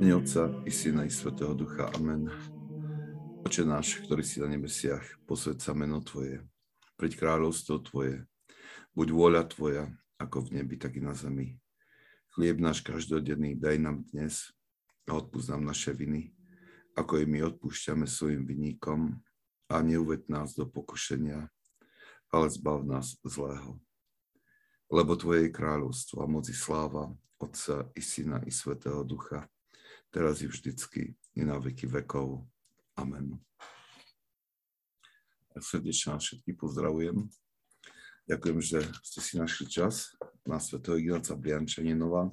mene Otca i Syna i Svätého Ducha. Amen. Oče náš, ktorý si na nebesiach, posväť sa meno Tvoje. Príď kráľovstvo Tvoje. Buď vôľa Tvoja, ako v nebi, tak i na zemi. Chlieb náš každodenný daj nám dnes a odpúsť nám naše viny, ako i my odpúšťame svojim vinníkom, a neuved nás do pokušenia, ale zbav nás zlého. Lebo Tvoje je kráľovstvo a moc i sláva Otca i Syna i Svätého Ducha, teraz i vždycky, i na veky vekov. Amen. Srdečne vás všetkých pozdravujem. Ďakujem, že ste si našli čas na Svätého Ignáca Briančaninova.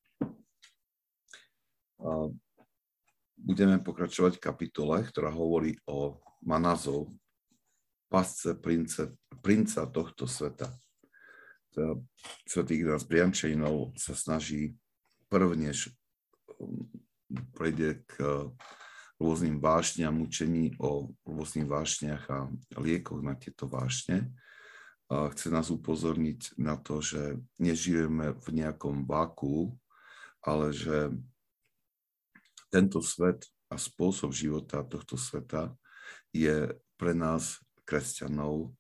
Budeme pokračovať v kapitole, ktorá hovorí má názov Pasce princa tohto sveta. Svätý Ignác Briančaninov sa snaží prvnež prejde k rôznym vášňam, učení o rôznych vášniach a liekoch na tieto vášne. Chce nás upozorniť na to, že nežijeme v nejakom váku, ale že tento svet a spôsob života tohto sveta je pre nás, kresťanov,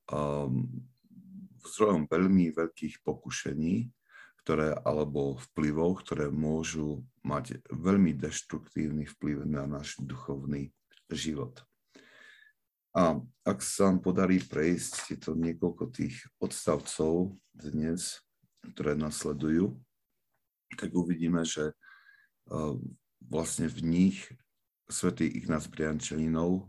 zdrojom veľmi veľkých pokušení, alebo vplyvov, ktoré môžu mať veľmi deštruktívny vplyv na náš duchovný život. A ak sa vám podarí prejsť tieto niekoľko tých odstavcov dnes, ktoré nasledujú, tak uvidíme, že vlastne v nich svätý Ignác Briančaninov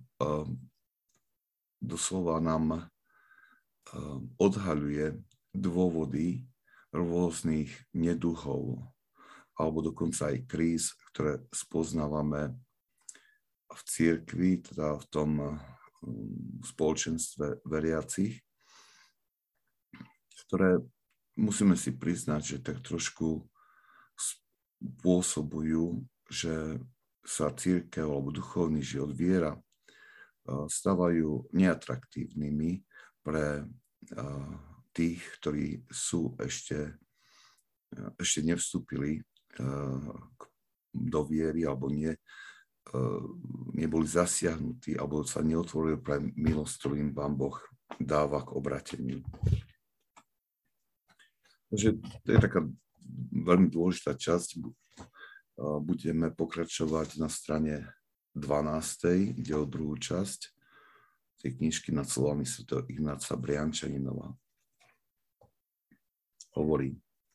doslova nám odhaľuje dôvody rôznych neduhov alebo dokonca aj kríz, ktoré spoznávame v cirkvi, teda v tom spoločenstve veriacich, ktoré musíme si priznať, že tak trošku spôsobujú, že sa cirkev alebo duchovný život, viera stávajú neatraktívnymi pre tých, ktorí sú ešte nevstúpili do viery alebo neboli zasiahnutí alebo sa neotvorili pre milosť, ktorú im Pán Boh dáva k obrateniu. Takže to je taká veľmi dôležitá časť. Budeme pokračovať na strane 12. Ide o druhú časť tej knižky nad slovami svätého Ignáca Briančaninova. Hovorí: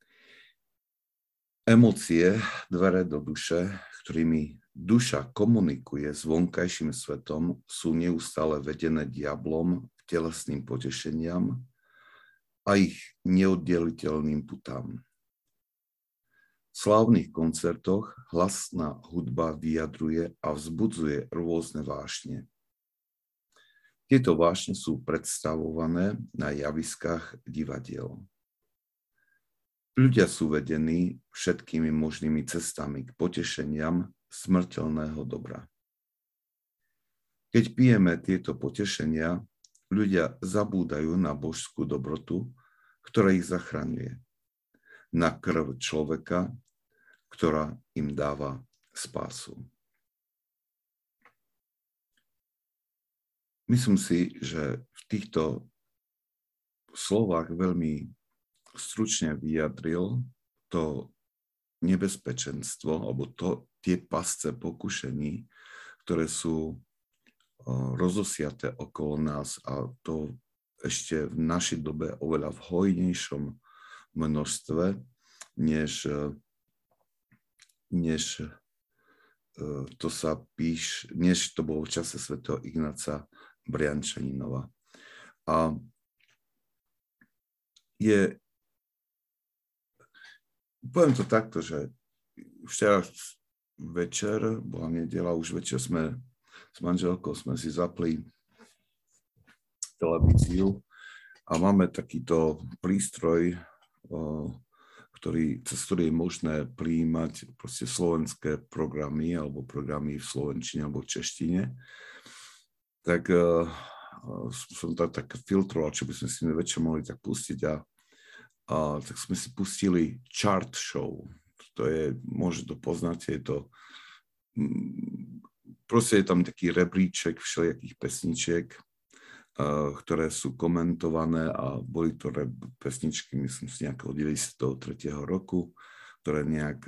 emócie, dvere do duše, ktorými duša komunikuje s vonkajším svetom, sú neustále vedené diablom k telesným potešeniam a ich neoddeliteľným putám. V slávnych koncertoch hlasná hudba vyjadruje a vzbudzuje rôzne vášne. Tieto vášne sú predstavované na javiskách divadiel. Ľudia sú vedení všetkými možnými cestami k potešeniam smrteľného dobra. Keď pijeme tieto potešenia, ľudia zabúdajú na božskú dobrotu, ktorá ich zachraňuje, na krv človeka, ktorá im dáva spásu. Myslím si, že v týchto slovách veľmi stručne vyjadril to nebezpečenstvo alebo tie pasce pokušení, ktoré sú rozosiaté okolo nás, a to ešte v našej dobe oveľa v hojnejšom množstve, než to bolo v čase svätého Ignáca Briančaninova. A poviem to takto, že včera večer, bola nedeľa, už večer sme s manželkou si zapli televíziu a máme takýto prístroj, cez ktorý je možné prijímať proste slovenské programy alebo programy v slovenčine alebo v češtine. Tak som tam tak filtroval, čo by sme si večer mohli tak pustiť, a tak sme si pustili chart show. možno to poznáte, je to, proste je tam taký rebríček všelijakých pesničiek, ktoré sú komentované a boli to pesničky, myslím si, nejakého 93. roku, ktoré nejak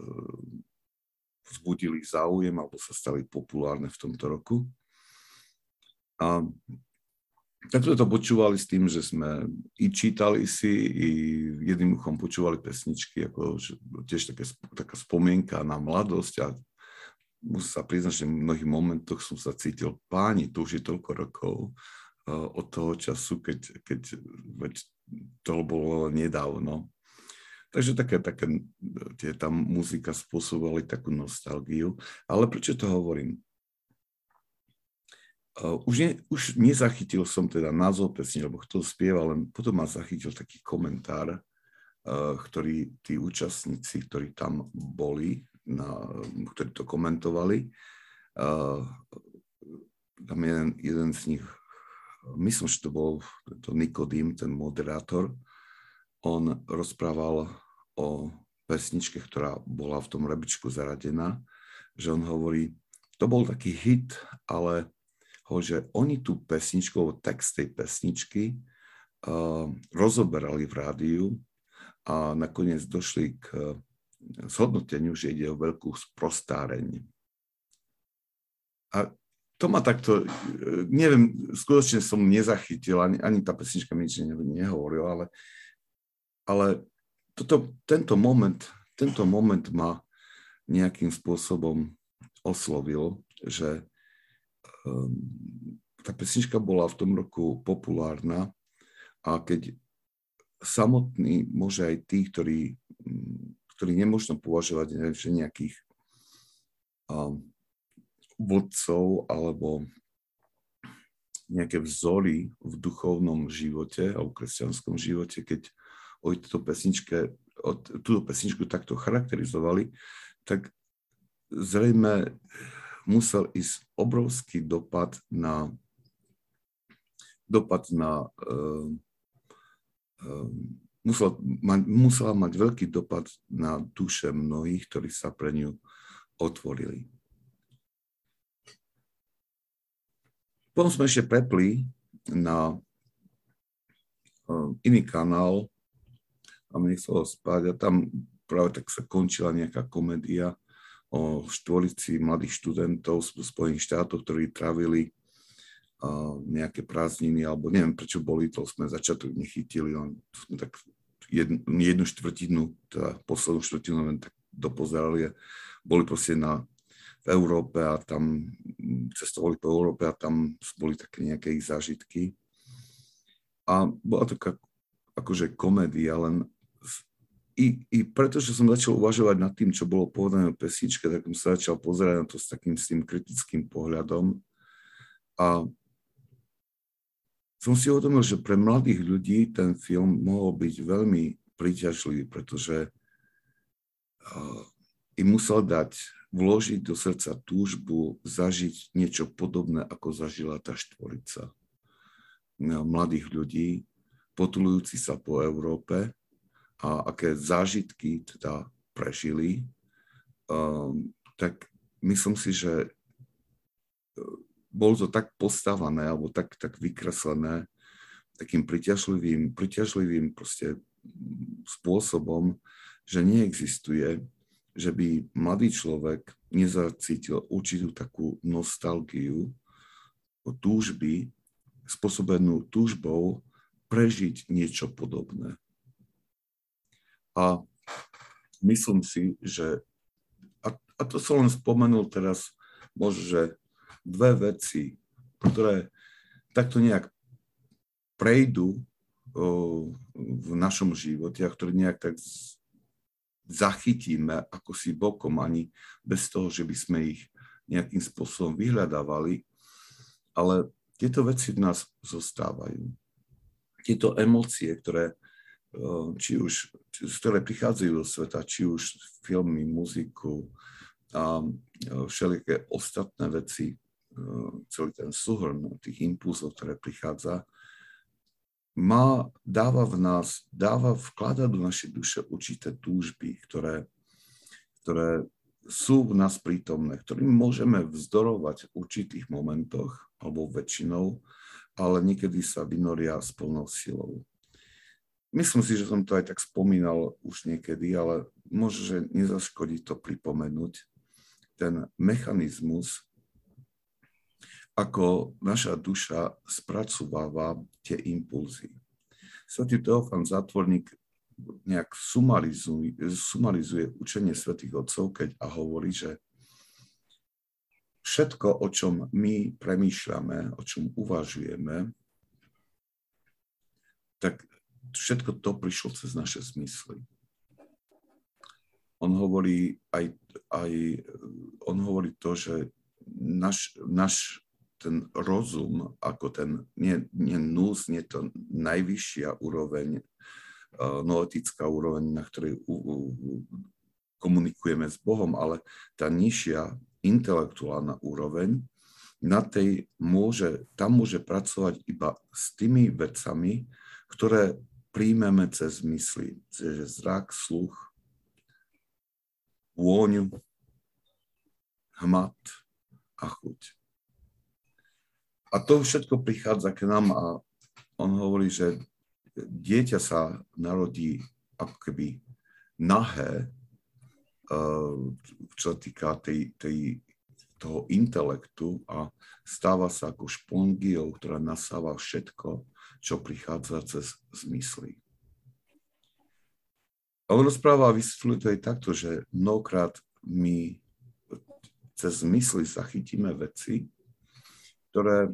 vzbudili záujem alebo sa stali populárne v tomto roku. A tak sme to počúvali s tým, že sme i čítali si, i jedným uchom počúvali pesničky, ako tiež taká spomienka na mladosť a musím sa priznať, že v mnohých momentoch som sa cítil, páni, to už je toľko rokov od toho času, keď to bolo nedávno. Takže tá muzika spôsobovali takú nostalgiu. Ale prečo to hovorím? Už nezachytil som teda názov pesne, lebo kto spieval, len potom ma zachytil taký komentár, ktorý tí účastníci, ktorí tam boli, ktorí to komentovali, tam jeden z nich, myslím, že to bol Nikodým, ten moderátor, on rozprával o pesničke, ktorá bola v tom rebríčku zaradená, že on hovorí, to bol taký hit, ale že oni tú pesničku, text tej pesničky rozoberali v rádiu a nakoniec došli k zhodnoteniu, že ide o veľkú sprostáreň. A to ma takto, neviem, skutočne som nezachytil, ani tá pesnička mi nič nehovorila, ale tento moment ma nejakým spôsobom oslovil, že tá pesnička bola v tom roku populárna a keď samotní, môže aj tí, ktorí nemôžno považovať že nejakých vodcov alebo nejaké vzory v duchovnom živote alebo kresťanskom živote, keď o túto pesničku takto charakterizovali, tak zrejme musel ísť obrovský dopad musela mať veľký dopad na duše mnohých, ktorí sa pre ňu otvorili. Potom sme ešte prepli na iný kanál a mi nechcelo spať a tam práve tak sa končila nejaká komédia o štvorici mladých študentov z Spojených štátov, ktorí trávili nejaké prázdniny, alebo neviem, prečo boli, to sme začiatok nechytili, sme tak jednu štvrtinu, teda poslednú štvrtinu len tak dopozerali, boli proste v Európe a tam cestovali po Európe a tam boli také nejaké ich zážitky. A bola taká akože komédia, len I pretože som začal uvažovať nad tým, čo bolo povedané o pesničke, tak som sa začal pozerať na to s tým kritickým pohľadom. A som si uvedomil, že pre mladých ľudí ten film mohol byť veľmi príťažlivý, pretože im musel vložiť do srdca túžbu zažiť niečo podobné, ako zažila tá štvorica mladých ľudí, potulujúci sa po Európe, a aké zážitky teda prežili, tak myslím si, že bolo to tak postavané alebo tak vykreslené takým priťažlivým proste spôsobom, že neexistuje, že by mladý človek nezacítil určitú takú nostalgiu, túžby, spôsobenú túžbou prežiť niečo podobné. A myslím si, že, a to som len spomenul teraz, možno, že dve veci, ktoré takto nejak prejdú v našom živote a ktoré nejak tak zachytíme ako si bokom, ani bez toho, že by sme ich nejakým spôsobom vyhľadávali, ale tieto veci v nás zostávajú. Tieto emócie, ktoré ktoré prichádzajú do sveta, či už filmy, muziku a všelijaké ostatné veci, celý ten súhrn tých impulsov, ktoré prichádza, vklada do našej duše určité túžby, ktoré ktoré sú v nás prítomné, ktorým môžeme vzdorovať v určitých momentoch, alebo väčšinou, ale niekedy sa vynoria s plnou silou. Myslím si, že som to aj tak spomínal už niekedy, ale možno, že nezaškodí to pripomenúť. Ten mechanizmus, ako naša duša spracováva tie impulzy. Svätý Teofán Zátvorník nejak sumarizuje učenie svätých otcov, keď a hovorí, že všetko, o čom my premýšľame, o čom uvažujeme, tak všetko to prišlo cez naše zmysly. On hovorí on hovorí to, že náš ten rozum, ako ten, nie nús, nie to najvyššia úroveň, noetická úroveň, na ktorej komunikujeme s Bohom, ale tá nižšia intelektuálna úroveň, tam môže pracovať iba s tými vecami, ktoré príjmeme cez mysli, čiže zrak, sluch, vôňu, hmat a chuť. A to všetko prichádza k nám a on hovorí, že dieťa sa narodí ako keby nahé, čo týka toho intelektu a stáva sa ako špongiou, ktorá nasáva všetko, čo prichádza cez zmysly. A on rozpráva a vysvetľuje to aj takto, že mnohokrát my cez zmysly zachytíme veci, ktoré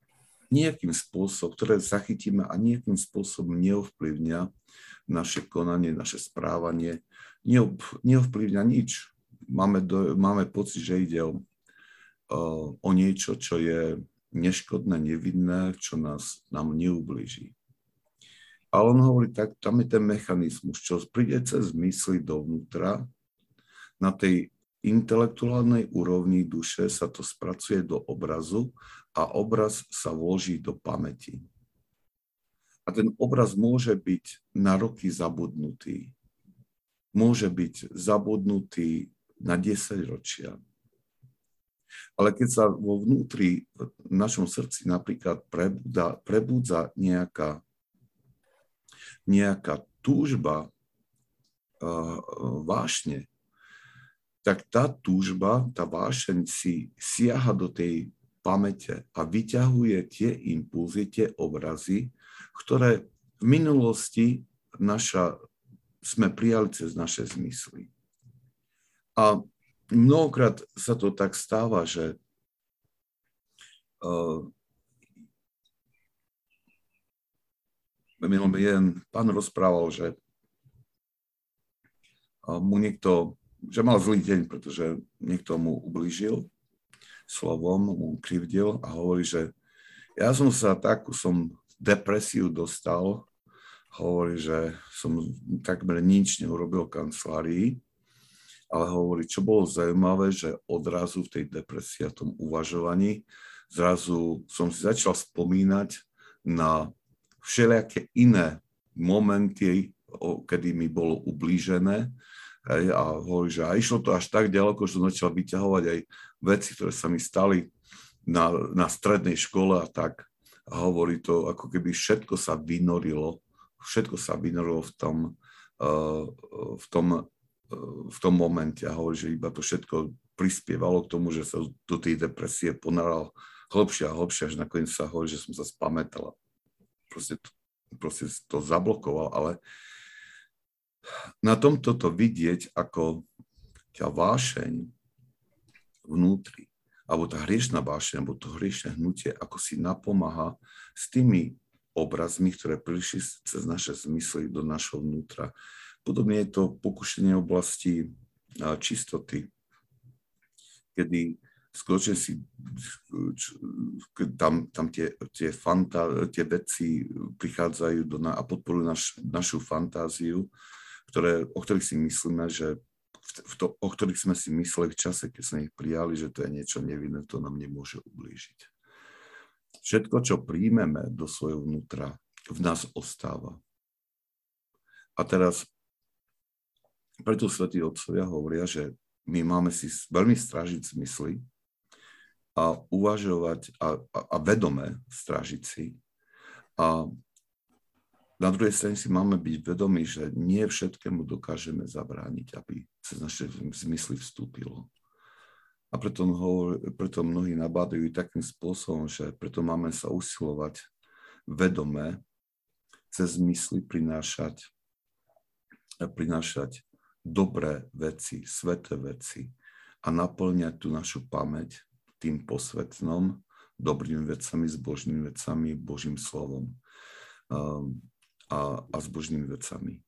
zachytíme a nejakým spôsobom neovplyvňa naše konanie, naše správanie, neovplyvňa nič. Máme pocit, že ide o niečo, čo je neškodné, nevinné, čo nám neublíži. Ale on hovorí, tak tam je ten mechanizmus, čo príde cez mysli dovnútra, na tej intelektuálnej úrovni duše sa to spracuje do obrazu a obraz sa vloží do pamäti. A ten obraz môže byť na roky zabudnutý. Môže byť zabudnutý na 10 ročia. Ale keď sa vo vnútri, v našom srdci napríklad prebúdza nejaká túžba, vášne, tak tá túžba, tá vášeň si siaha do tej pamäte a vyťahuje tie impulzy, tie obrazy, ktoré v minulosti sme prijali cez naše zmysly. A mnohokrát sa to tak stáva, že jeden pán rozprával, že že mal zlý deň, pretože niekto mu ublížil slovom, mu krivdil a hovorí, že ja som depresiu dostal, hovorí, že som takmer nič neurobil v kancelárii, ale hovorí, čo bolo zaujímavé, že odrazu v tej depresii a tom uvažovaní zrazu som si začal spomínať na všelijaké iné momenty, kedy mi bolo ublížené. Hej, a hovorí, že a išlo to až tak ďaleko, že som začal vyťahovať aj veci, ktoré sa mi stali na strednej škole a tak. A hovorí to, ako keby všetko sa vynorilo v tom momente. A hovorí, že iba to všetko prispievalo k tomu, že sa do tej depresie ponáral hlbšie a hlbšie, až nakoniec sa hovorí, že som sa spamätal. Proste to zablokoval, ale na tomto to vidieť, ako ťa vášeň vnútri, alebo tá hriešna vášeň, alebo to hriešne hnutie, ako si napomáha s tými obrazmi, ktoré prišli cez naše zmysly do našho vnútra. Podobne je to pokušenie oblasti čistoty, kedy skutočne tam tie veci prichádzajú a podporujú našu fantáziu, o ktorých si myslíme, že o ktorých sme si mysleli v čase, keď sme ich prijali, že to je niečo nevinné, to nám nemôže ublížiť. Všetko, čo príjmeme do svojho vnútra, v nás ostáva. A teraz Preto svätí otcovia hovoria, že my máme si veľmi strážiť zmysly a uvažovať a vedome strážiť si. A na druhej strane si máme byť vedomí, že nie všetkému dokážeme zabrániť, aby cez naše zmysly vstúpilo. A preto mnohí nabádajú takým spôsobom, že preto máme sa usilovať vedome cez zmysly prinášať dobré veci, sveté veci a naplňať tú našu pamäť tým posvetnom, dobrými vecami, zbožnými vecami, Božím slovom a zbožnými vecami.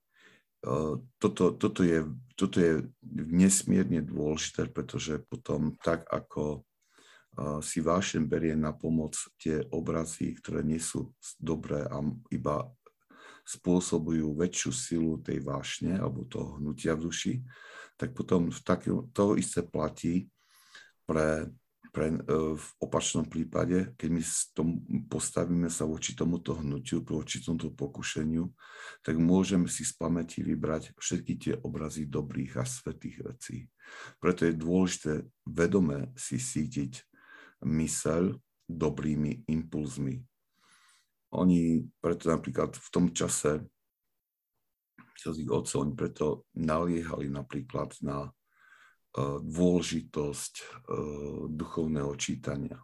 Toto je nesmierne dôležité, pretože potom tak, ako si vášeň berie na pomoc tie obrazy, ktoré nie sú dobré a iba spôsobujú väčšiu silu tej vášne alebo toho hnutia v duši, tak potom to isté platí v opačnom prípade, keď my postavíme sa voči tomuto hnutiu, voči tomuto pokušeniu, tak môžeme si z pamäti vybrať všetky tie obrazy dobrých a svätých vecí. Preto je dôležité vedome si sítiť myseľ dobrými impulzmi. Oni preto napríklad v tom čase, oni preto naliehali napríklad na dôležitosť duchovného čítania.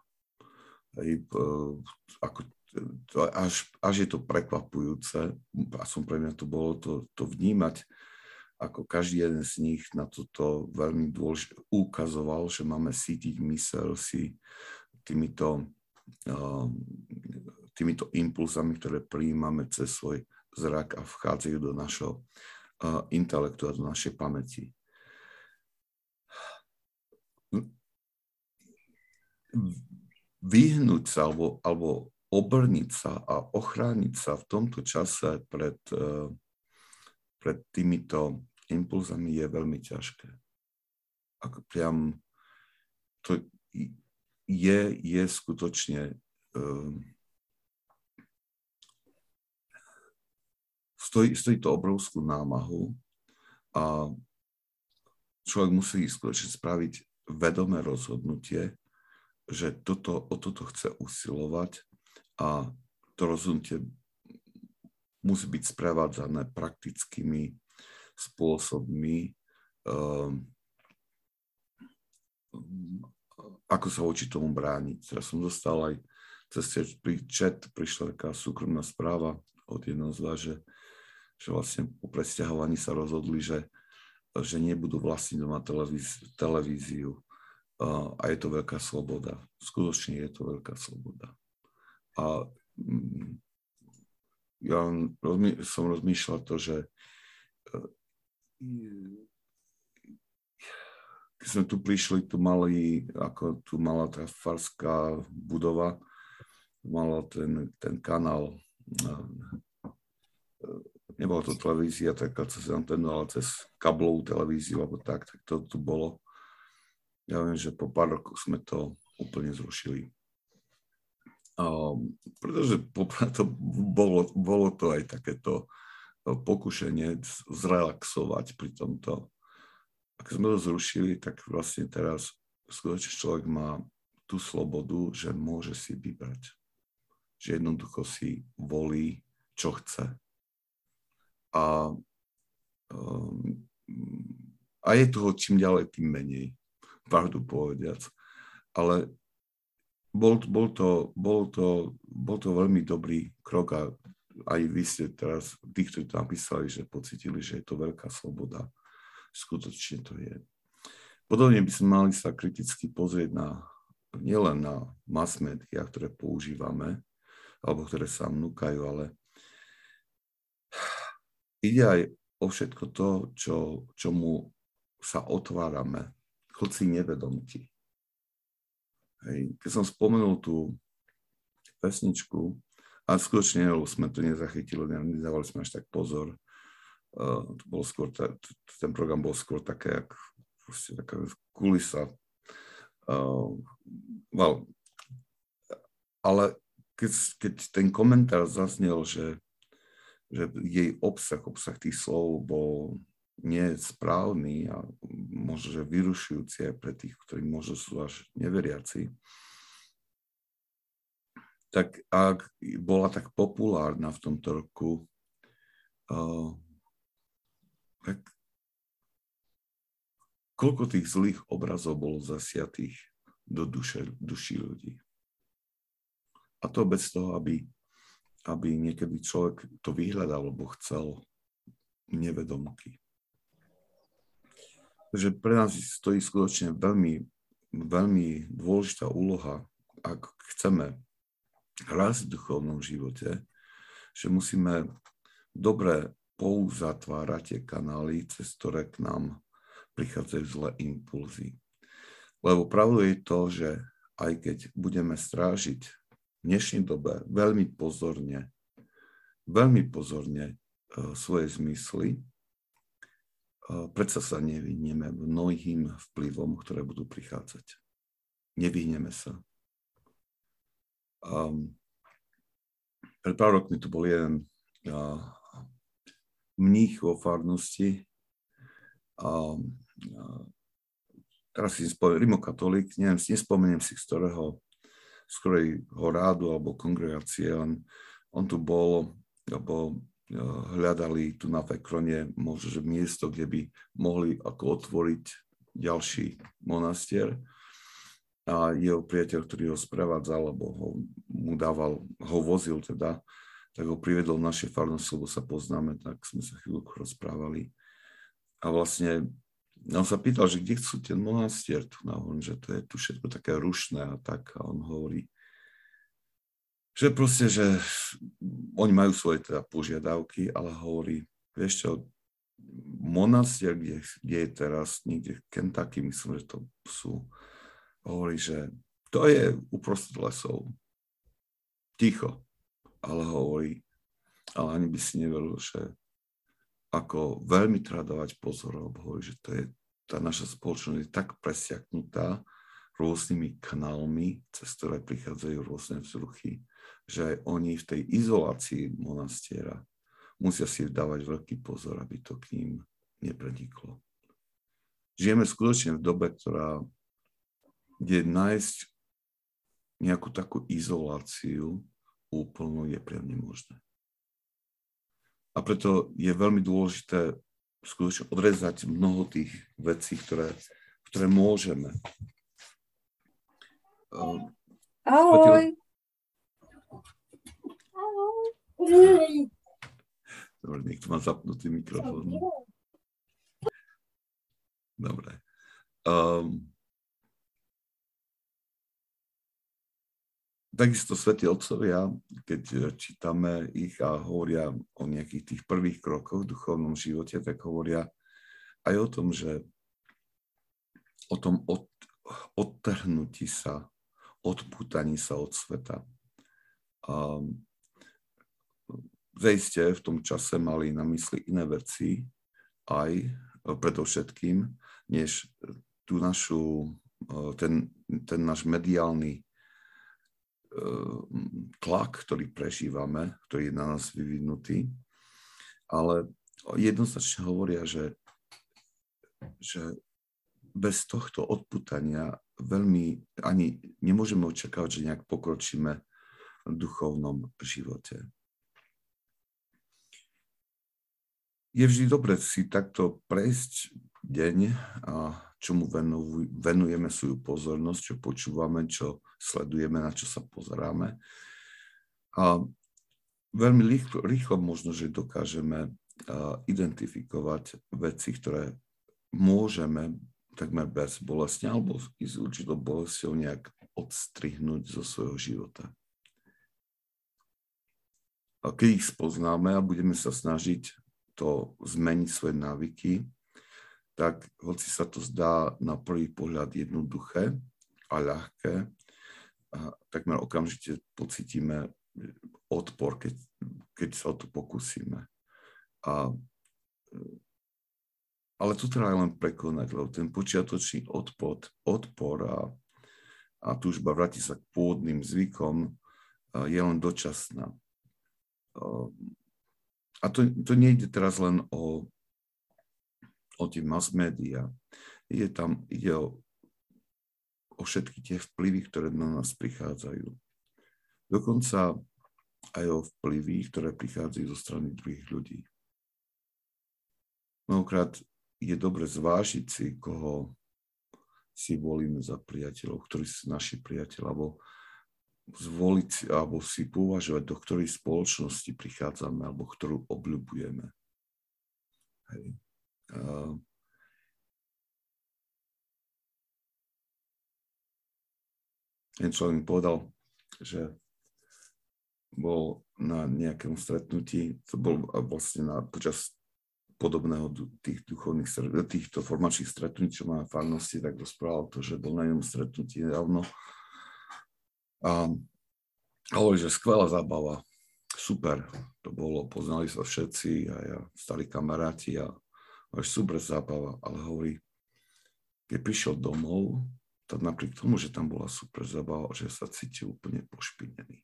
Až je to prekvapujúce, a pre mňa to bolo to vnímať, ako každý jeden z nich na toto veľmi dôležité ukazoval, že máme sítiť myseľ si týmito impulzami, ktoré prijímame cez svoj zrak a vchádzajú do našho intelektu a do našej pamäti. Vyhnúť sa alebo obrniť sa a ochrániť sa v tomto čase pred týmito impulzami je veľmi ťažké. Ako priam to je skutočne stojí to obrovskú námahu a človek musí skutočne spraviť vedomé rozhodnutie, že o toto chce usilovať a to rozhodnutie musí byť sprevádzané praktickými spôsobmi, ako sa voči tomu brániť. Teraz som dostal aj cez chat prišla taká súkromná správa od jedného z vás, že vlastne po presťahovaní sa rozhodli, že nebudú vlastniť doma televíziu. A je to veľká sloboda. Skutočne je to veľká sloboda. A ja som rozmýšľal to, že keď sme tu prišli, tu mala tá farská budova, mala ten kanál, nebola to televízia taká cez anténu, ale cez kablovú televíziu, alebo tak to tu bolo. Ja viem, že po pár rokoch sme to úplne zrušili. Pretože bolo to aj takéto pokušenie zrelaxovať pri tomto. Ak sme to zrušili, tak vlastne teraz skutočne človek má tú slobodu, že môže si vybrať. Že jednoducho si volí, čo chce. A je toho čím ďalej, tým menej. Pravdu povediac. Ale bol to veľmi dobrý krok a aj vy ste teraz, tí, ktorí to napísali, že pocítili, že je to veľká sloboda. Skutočne to je. Podobne by sme mali sa kriticky pozrieť nielen na mass media, ktoré používame, alebo ktoré sa núkajú, ale ide aj o všetko to, čomu sa otvárame, hoci nevedomky. Hej. Keď som spomenul tú pesničku, a skutočne sme to nezachytili, nedávali sme až tak pozor. To bolo skôr, ten program bol skôr také, taká kulisa. Ale keď ten komentár zaznel, že jej obsah tých slov bol nie správny a možno, že vyrušujúci aj pre tých, ktorí možno sú až neveriaci, tak ak bola tak populárna v tomto roku, tak koľko tých zlých obrazov bolo zasiatých do duší ľudí. A to bez toho, aby niekedy človek to vyhľadal, alebo chcel nevedomky. Takže pre nás stojí skutočne veľmi, veľmi dôležitá úloha, ak chceme rásť v duchovnom živote, že musíme dobre pouzatvárať tie kanály, cez ktoré k nám prichádzajú zlé impulzy. Lebo pravdou je to, že aj keď budeme strážiť v dnešnej dobe veľmi pozorne svoje zmysly, predsa sa nevyhneme mnohým vplyvom, ktoré budú prichádzať. Nevyhneme sa. Pred pár rokmi tu bol jeden mních vo farnosti, teraz si spomeniem, rimokatolík, nespomeniem si, z ktorého rádu alebo kongregácie, on tu bol, lebo hľadali tu na Fekrone možno, že miesto, kde by mohli ako otvoriť ďalší monastier. A jeho priateľ, ktorý ho sprevádzal, alebo ho vozil teda, tak ho privedol v našej farnosti, lebo sa poznáme, tak sme sa chvíľku rozprávali. A vlastne on sa pýtal, že kde chcú ten monastier tu na Horn, že to je tu všetko také rušné a tak. A on hovorí, že proste, že oni majú svoje teda požiadavky, ale hovorí, vieš čo, monastier, kde je teraz niekde v Kentucky, myslím, že to sú, hovorí, že to je uprostred lesov. Ticho. Ale hovorí, ale ani by si neveril, že ako veľmi treba dávať pozor, lebo hovorí, že to je, tá naša spoločnosť je tak presiaknutá rôznymi kanálmi, cez ktoré prichádzajú rôzne vzruchy, že aj oni v tej izolácii monastiera musia si dávať veľký pozor, aby to k ním nepreniklo. Žijeme skutočne v dobe, kde nájsť nejakú takú izoláciu úplnú je priam nemožné. A preto je veľmi dôležité skutočne odrezať mnoho tých vecí, ktoré môžeme. Ahoj. Dobre, niekto má zapnutý mikrofón. Dobre. Takisto svätí otcovia, keď čítame ich a hovoria o nejakých tých prvých krokoch v duchovnom živote, tak hovoria aj o tom, že o tom odtrhnutí sa, odpútaní sa od sveta. Zaiste v tom čase mali na mysli iné veci, aj predovšetkým, než tú ten náš mediálny tlak, ktorý prežívame, ktorý je na nás vyvinutý, ale jednoznačne hovoria, že bez tohto odpútania veľmi ani nemôžeme očakávať, že nejak pokročíme v duchovnom živote. Je vždy dobre si takto prejsť deň, čomu venujeme svoju pozornosť, čo počúvame, čo sledujeme, na čo sa pozeráme. A veľmi rýchlo možno, že dokážeme identifikovať veci, ktoré môžeme takmer bez bolesti alebo s určitou bolesťou nejak odstrihnúť zo svojho života. A keď ich spoznáme a budeme sa snažiť to zmeniť svoje návyky, tak hoci sa to zdá na prvý pohľad jednoduché a ľahké, takmer okamžite pocítime odpor, keď sa o to pokúsime. Ale tu treba len prekonať, lebo ten počiatočný odpor a túžba vrátiť sa k pôvodným zvykom je len dočasná. A to nejde teraz len o o tie mass media. Ide o všetky tie vplyvy, ktoré na nás prichádzajú. Dokonca aj o vplyvy, ktoré prichádzajú zo strany druhých ľudí. Mnohokrát je dobre zvážiť si, koho si volíme za priateľov, ktorí sú naši priateľ, alebo zvoliť si, alebo si považovať, do ktorej spoločnosti prichádzame, alebo ktorú obľubujeme. Hej. Ten človek mi povedal, že bol na nejakom stretnutí, to bol vlastne počas podobného týchto formačných stretnutí, čo má v farnosti, tak rozprával to, že bol na jednom stretnutí nedávno a hovorí, že skvelá zábava, super, to bolo, poznali sa všetci a ja, starí kamaráti a super zábava, ale hovorí, keď prišiel domov, tak napriek tomu, že tam bola super zábava, že sa cítil úplne pošpinený.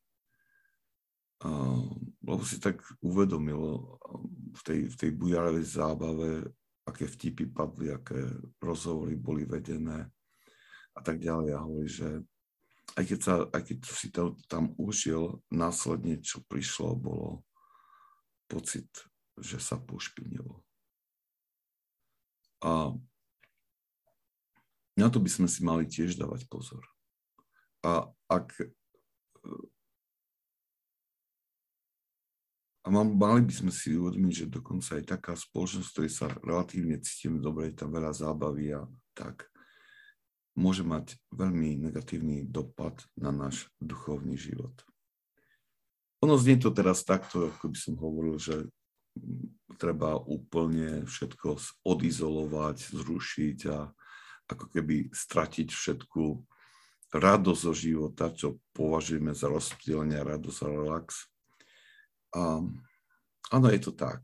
Lebo si tak uvedomilo v tej bujaravej zábave, aké vtipy padli, aké rozhovory boli vedené a tak ďalej. A hovorí, že aj keď si to tam užil, následne, čo prišlo, bolo pocit, že sa pošpinilo. A na to by sme si mali tiež dávať pozor. A mali by sme si uvedomiť, že dokonca aj taká spoločnosť, v ktorej sa relatívne cítime dobre, tam veľa zábavy a tak, môže mať veľmi negatívny dopad na náš duchovný život. Ono znie to teraz takto, ako by som hovoril, že treba úplne všetko odizolovať, zrušiť a ako keby stratiť všetku radosť zo života, čo považujeme za rozptýlenie, radosť a relax. Áno, je to tak.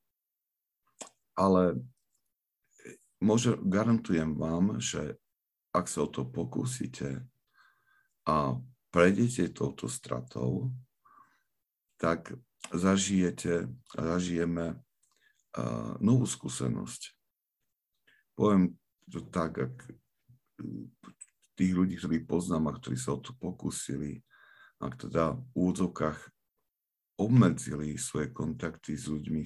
Ale garantujem vám, že ak sa o to pokúsite a prejdete touto stratou, tak zažijeme novú skúsenosť. Poviem to tak, ak tých ľudí, ktorí poznám a ktorí sa o to pokúsili, ak teda v úvodzovkách obmedzili svoje kontakty s ľuďmi,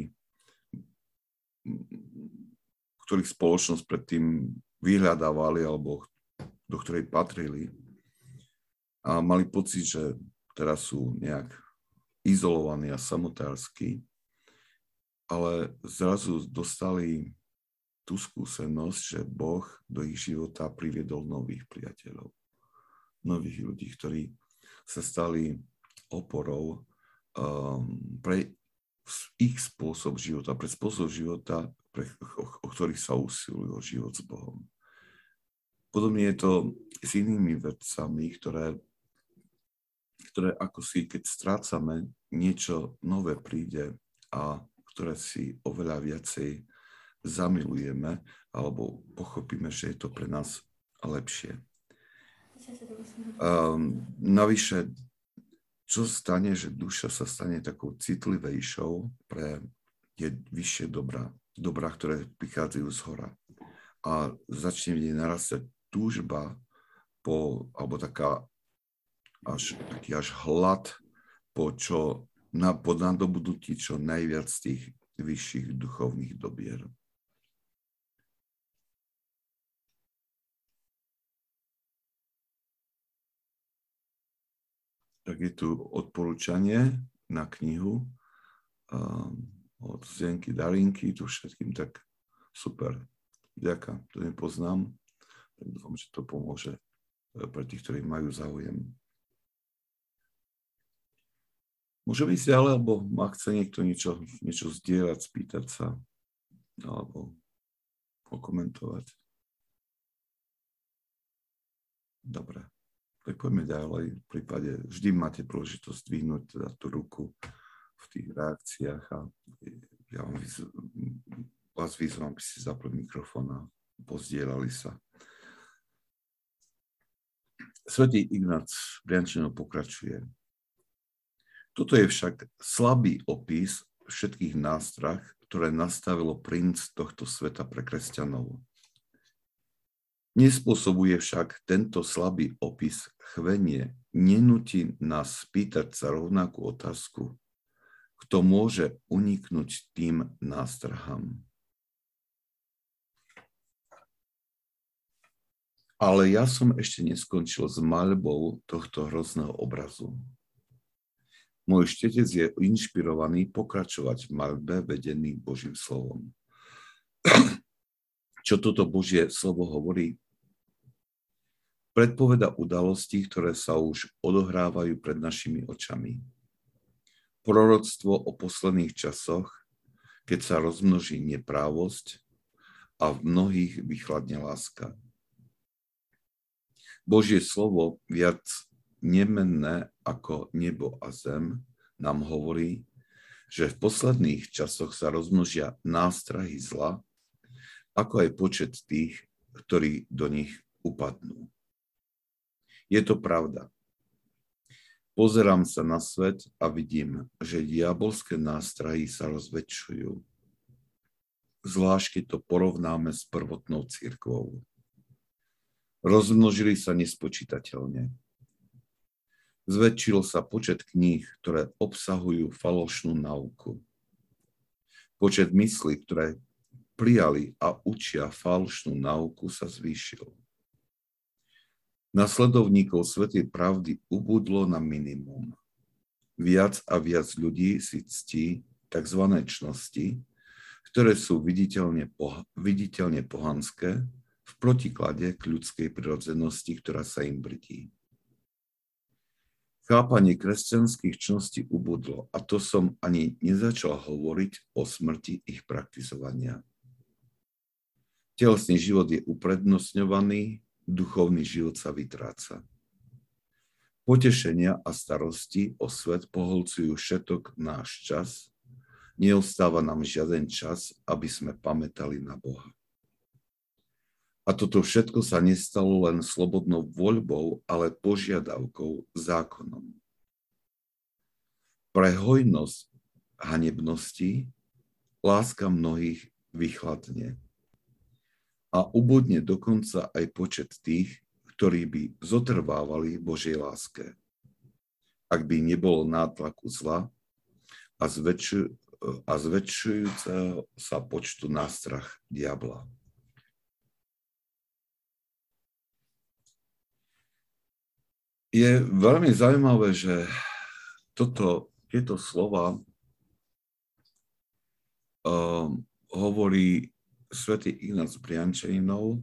ktorých spoločnosť predtým vyhľadávali alebo do ktorej patrili a mali pocit, že teraz sú nejak izolovaní a samotárski, ale zrazu dostali tú skúsenosť, že Boh do ich života priviedol nových priateľov, nových ľudí, ktorí sa stali oporou pre ich spôsob života, pre spôsob života, o ktorých sa usilujú o život s Bohom. Podobne je to s inými vecami, ktoré ako si, keď strácame, niečo nové príde a ktoré si oveľa viacej zamilujeme alebo pochopíme, že je to pre nás lepšie. Navyše, čo stane, že duša sa stane takou citlivejšou pre tie vyššie dobrá, ktoré prichádzajú zhora. A začne v nej narastať túžba alebo taký až hlad po nadobudnutí čo najviac tých vyšších duchovných dobier. Tak je tu odporúčanie na knihu od Zdenky Darinky, tu všetkým tak super. Ďakujem, to nepoznám, tak dúfam, že to pomôže pre tých, ktorí majú záujem. Môže byť ďalej, alebo ak chce niekto niečo zdieľať, spýtať sa, alebo okomentovať. Dobre. Tak poďme ďalej. V prípade vždy máte príležitosť dvihnúť teda tú ruku v tých reakciách a ja vás vyzvám, aby si zapli mikrofón a pozdieľali sa. Svätý Ignác Briančino pokračuje. Toto je však slabý opis všetkých nástrah, ktoré nastavilo princ tohto sveta pre kresťanov. Nespôsobuje však tento slabý opis chvenie, nenúti nás spýtať sa rovnakú otázku, kto môže uniknúť tým nástrahám. Ale ja som ešte neskončil s maľbou tohto hrozného obrazu. Môj štetec je inšpirovaný pokračovať v maľbe vedený Božím slovom. Čo toto Božie slovo hovorí? Predpoveda udalosti, ktoré sa už odohrávajú pred našimi očami. Proroctvo o posledných časoch, keď sa rozmnoží neprávosť a v mnohých vychladne láska. Božie slovo, viac nemenné ako nebo a zem, nám hovorí, že v posledných časoch sa rozmnožia nástrahy zla, ako aj počet tých, ktorí do nich upadnú. Je to pravda. Pozerám sa na svet a vidím, že diabolské nástrahy sa rozväčšujú. Zvlášť, keď to porovnáme s prvotnou cirkvou. Rozmnožili sa nespočítateľne. Zväčšil sa počet kníh, ktoré obsahujú falošnú náuku. Počet myslí, ktoré prijali a učia falošnú náuku, sa zvýšil. Nasledovníkov svätej pravdy ubudlo na minimum. Viac a viac ľudí si ctí tzv. Čnosti, ktoré sú viditeľne pohanské, v protiklade k ľudskej prirodzenosti, ktorá sa im brdí. Chápanie kresťanských čností ubudlo, a to som ani nezačal hovoriť o smrti ich praktizovania. Telesný život je uprednostňovaný, duchovný život sa vytráca. Potešenia a starosti o svet poholcujú všetok náš čas, neostáva nám žiaden čas, aby sme pamätali na Boha. A toto všetko sa nestalo len slobodnou voľbou, ale požiadavkou, zákonom. Pre hojnosť hanebnosti láska mnohých vychladne. A ubudne dokonca aj počet tých, ktorí by zotrvávali v Božej láske. Ak by nebolo nátlaku zla a zväčšujúceho sa počtu nástrah diabla. Je veľmi zaujímavé, že tieto slova hovorí svätý Ignác Briančaninov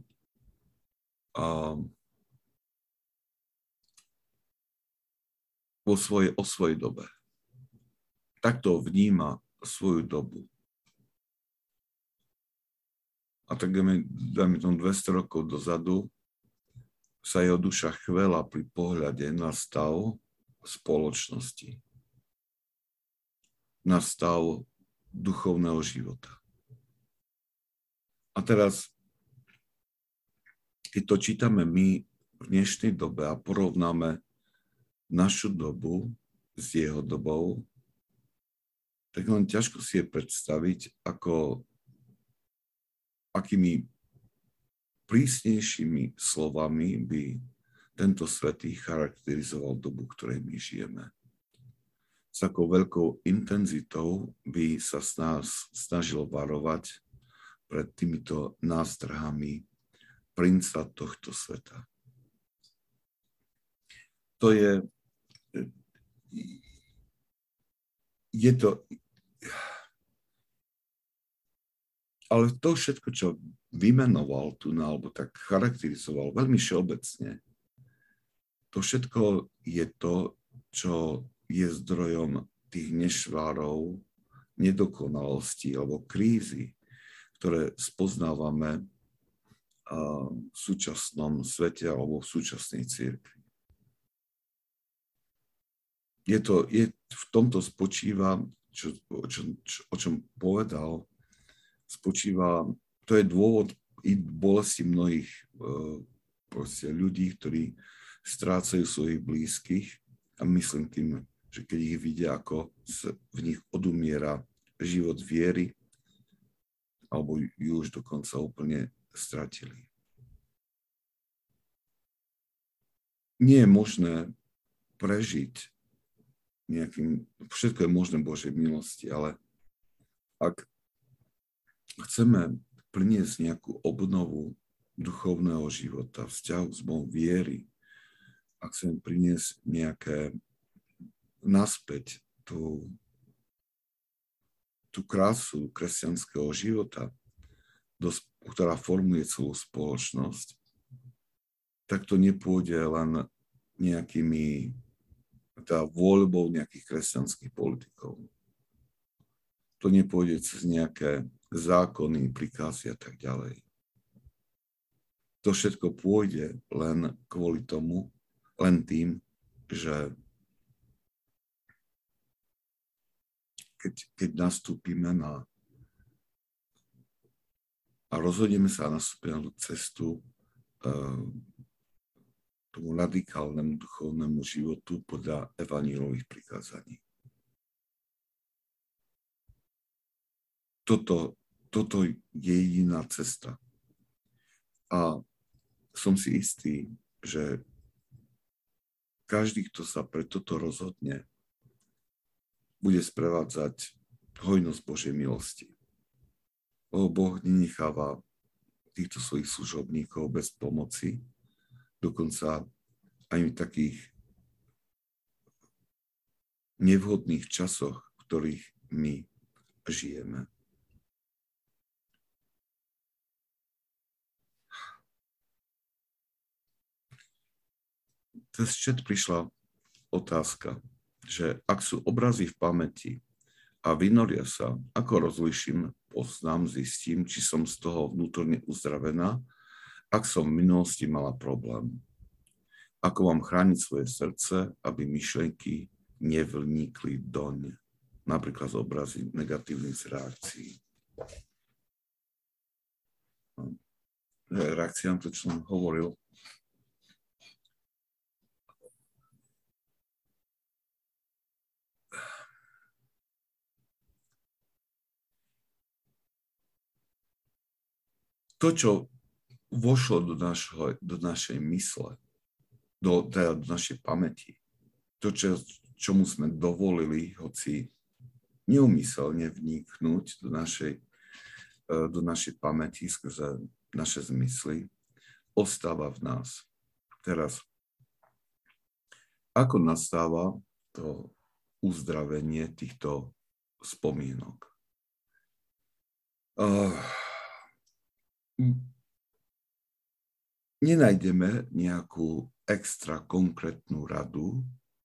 o svojej dobe. Takto vníma svoju dobu. A tak dáme tomu 200 rokov dozadu, sa jeho duša chvela pri pohľade na stav spoločnosti, na stav duchovného života. A teraz, keď to čítame my v dnešnej dobe a porovnáme našu dobu s jeho dobou, tak len ťažko si je predstaviť, akými prísnejšími slovami by tento svätý charakterizoval dobu, ktorej my žijeme. S takou veľkou intenzitou by sa snažil varovať pred týmito nástrahami princa tohto sveta. To je to. Ale to všetko, čo vymenoval tu, alebo tak charakterizoval veľmi všeobecne, to všetko je to, čo je zdrojom tých nešvárov, nedokonalosti alebo krízy, ktoré spoznávame v súčasnom svete alebo v súčasnej cirkvi. V tomto spočíva, o čom povedal, spočíva, to je dôvod i bolesti mnohých ľudí, ktorí strácajú svojich blízkych, a myslím tým, že keď ich vidia, ako v nich odumiera život viery, alebo ju už dokonca úplne stratili. Nie je možné prežiť všetko je možné Božej milosti, ale ak chceme priniesť nejakú obnovu duchovného života, vzťahu s Bohom, viery, ak chceme priniesť nejaké naspäť tú krásu kresťanského života, ktorá formuje celú spoločnosť, tak to nepôjde len nejakými voľbou nejakých kresťanských politikov. To nepôjde cez nejaké zákony, prikázy a tak ďalej. To všetko pôjde len kvôli tomu, len tým, že keď nastúpime a rozhodneme sa a nastúpime na tú cestu tomu radikálnemu duchovnému životu podľa evanjelových prikázaní. Toto je jediná cesta. A som si istý, že každý, kto sa pre toto rozhodne, bude sprevádzať hojnosť Božej milosti. Boh nenecháva týchto svojich služobníkov bez pomoci, dokonca aj v takých nevhodných časoch, v ktorých my žijeme. Cez chat prišla otázka, že ak sú obrazy v pamäti a vynoria sa, ako rozlíšim, poznám, zistím, či som z toho vnútorne uzdravená, ak som v minulosti mala problém. Ako mám chrániť svoje srdce, aby myšlienky nevnikli doň, napríklad z obrazy negatívnych reakcií. Reakcia na to, čo som hovoril. To, čo vošlo do našej mysle, do našej pamäti, to, čomu sme dovolili, hoci neumyselne vniknúť do našej pamäti skrze naše zmysly, ostáva v nás. Teraz, ako nastáva to uzdravenie týchto spomienok? Nenájdeme nejakú extra konkrétnu radu,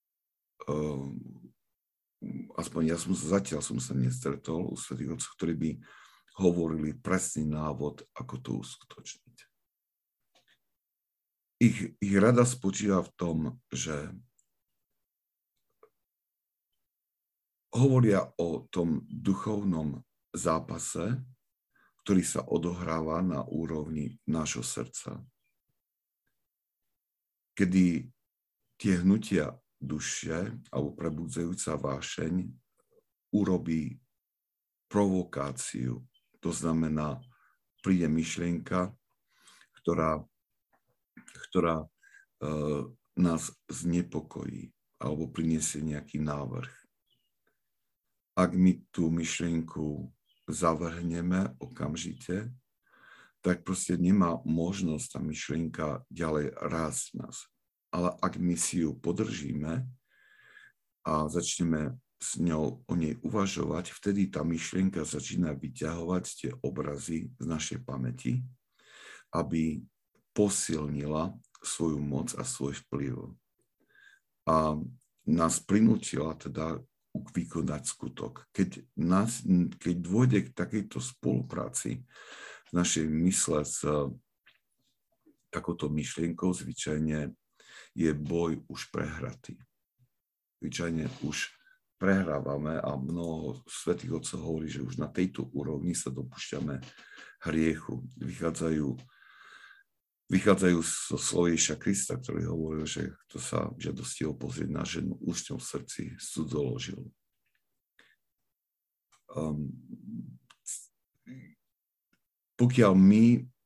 aspoň zatiaľ som sa nestretol u svätých otcov, ktorí by hovorili presný návod, ako to uskutočniť. Ich rada spočíva v tom, že hovoria o tom duchovnom zápase, ktorý sa odohráva na úrovni nášho srdca. Kedy tie hnutia duše alebo prebudzajúca vášeň urobí provokáciu. To znamená, príde myšlienka, ktorá nás znepokojí alebo priniesie nejaký návrh. Ak my tú myšlienku zavrhneme okamžite, tak proste nemá možnosť tá myšlienka ďalej rásť v nás. Ale ak my si ju podržíme a začneme s ňou o nej uvažovať, vtedy tá myšlienka začína vyťahovať tie obrazy z našej pamäti, aby posilnila svoju moc a svoj vplyv. A nás prinútila teda vykonať skutok. Keď dôjde k takejto spolupráci v našej mysle s takouto myšlienkou, zvyčajne je boj už prehratý. Zvyčajne už prehrávame a mnoho svätých otcov hovorí, že už na tejto úrovni sa dopúšťame hriechu. Vychádzajú zo Slovejša Krista, ktorý hovoril, že kto sa žiadostivo pozrieť na ženu, účňou v srdci cudzoložil. Pokiaľ my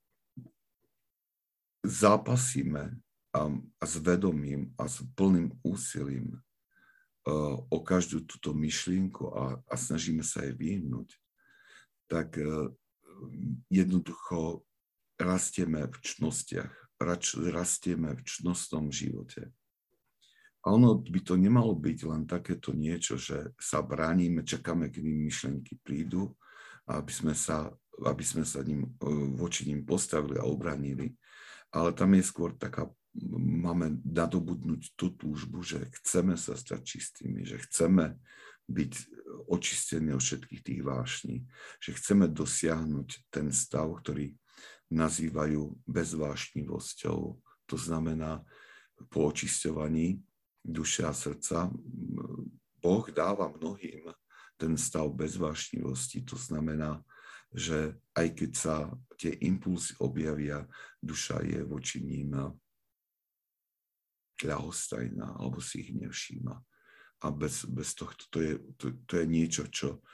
zápasíme a s vedomím a s plným úsilím o každú túto myšlienku a snažíme sa jej vyhnúť, tak jednoducho rastieme v čnostiach, rastieme v čnostnom živote. A ono by to nemalo byť len takéto niečo, že sa bránime, čakáme, kedy myšlienky prídu, aby sme sa voči ním postavili a obránili. Ale tam je skôr taká, máme nadobudnúť tú túžbu, že chceme sa stať čistými, že chceme byť očistení od všetkých tých vášní, že chceme dosiahnuť ten stav, ktorý nazývajú bezvášnivosťou. To znamená, po očisťovaní duše a srdca Boh dáva mnohým ten stav bezvášnivosti. To znamená, že aj keď sa tie impulsy objavia, duša je voči ním ľahostajná, alebo si ich nevšíma. A bez tohto to je niečo,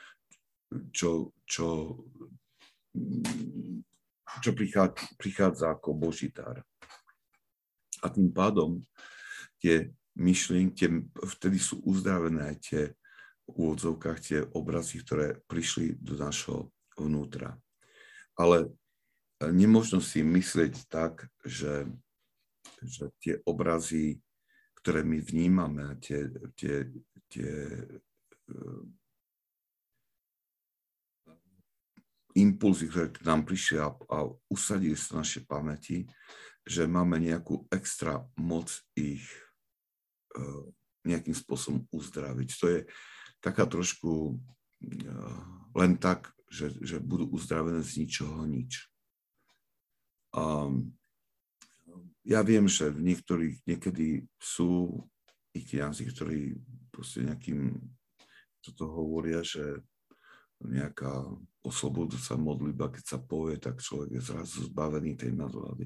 čo prichádza ako Boží dar. A tým pádom tie myšlienky, vtedy sú uzdravené aj tie v úvodzovkách tie obrazy, ktoré prišli do našho vnútra. Ale nemožno si myslieť tak, že tie obrazy, ktoré my vnímame, tie impulzy, ktoré k nám prišli a usadili sa v našej pamäti, že máme nejakú extra moc ich nejakým spôsobom uzdraviť. To je taká trošku len tak, že budú uzdravené z ničoho nič. Ja viem, že v niekedy sú i kňazi, ktorí proste nejakým toto hovoria, že nejaká oslobodujúca modlitba, keď sa povie, tak človek je zrazu zbavený tej nadvlády.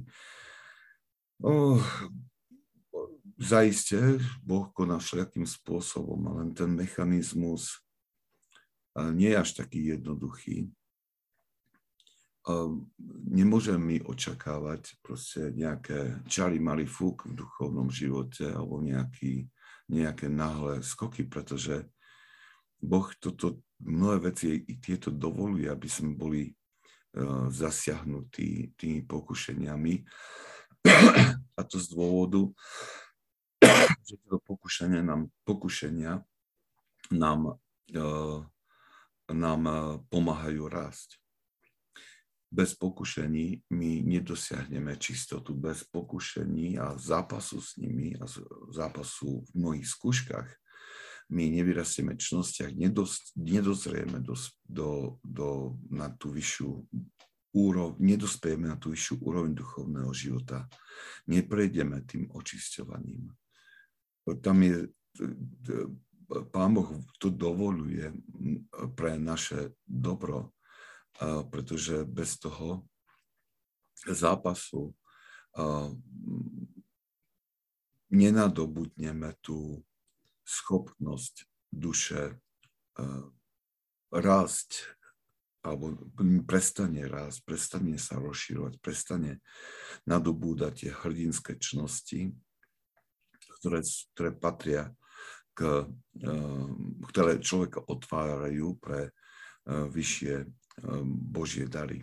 Zaiste Boh koná všelijakým spôsobom, ale ten mechanizmus nie je až taký jednoduchý. Nemôžem mi očakávať proste nejaké čari-mari fúk v duchovnom živote alebo nejaké náhle skoky, pretože Boh mnohé veci i tieto dovoluje, aby sme boli zasiahnutí tými pokušeniami. A to z dôvodu, že tieto pokušenia nám pomáhajú rásť. Bez pokušení my nedosiahneme čistotu. Bez pokušení a zápasu s nimi a zápasu v mnohých skúškach my nevyrastieme v čnostiach, nedozrieme na tú vyššiu úroveň, nedospejeme na tú vyššiu úroveň duchovného života. Neprejdeme tým očisťovaním. Tam je, Pán Boh to dovoluje pre naše dobro, pretože bez toho zápasu nenadobudneme tú schopnosť duše rásť, alebo prestane rásť, prestane sa rozširovať, prestane nadobúdať tie hrdinské čnosti, ktoré patria ktoré človeka otvárajú pre vyššie Božie dary.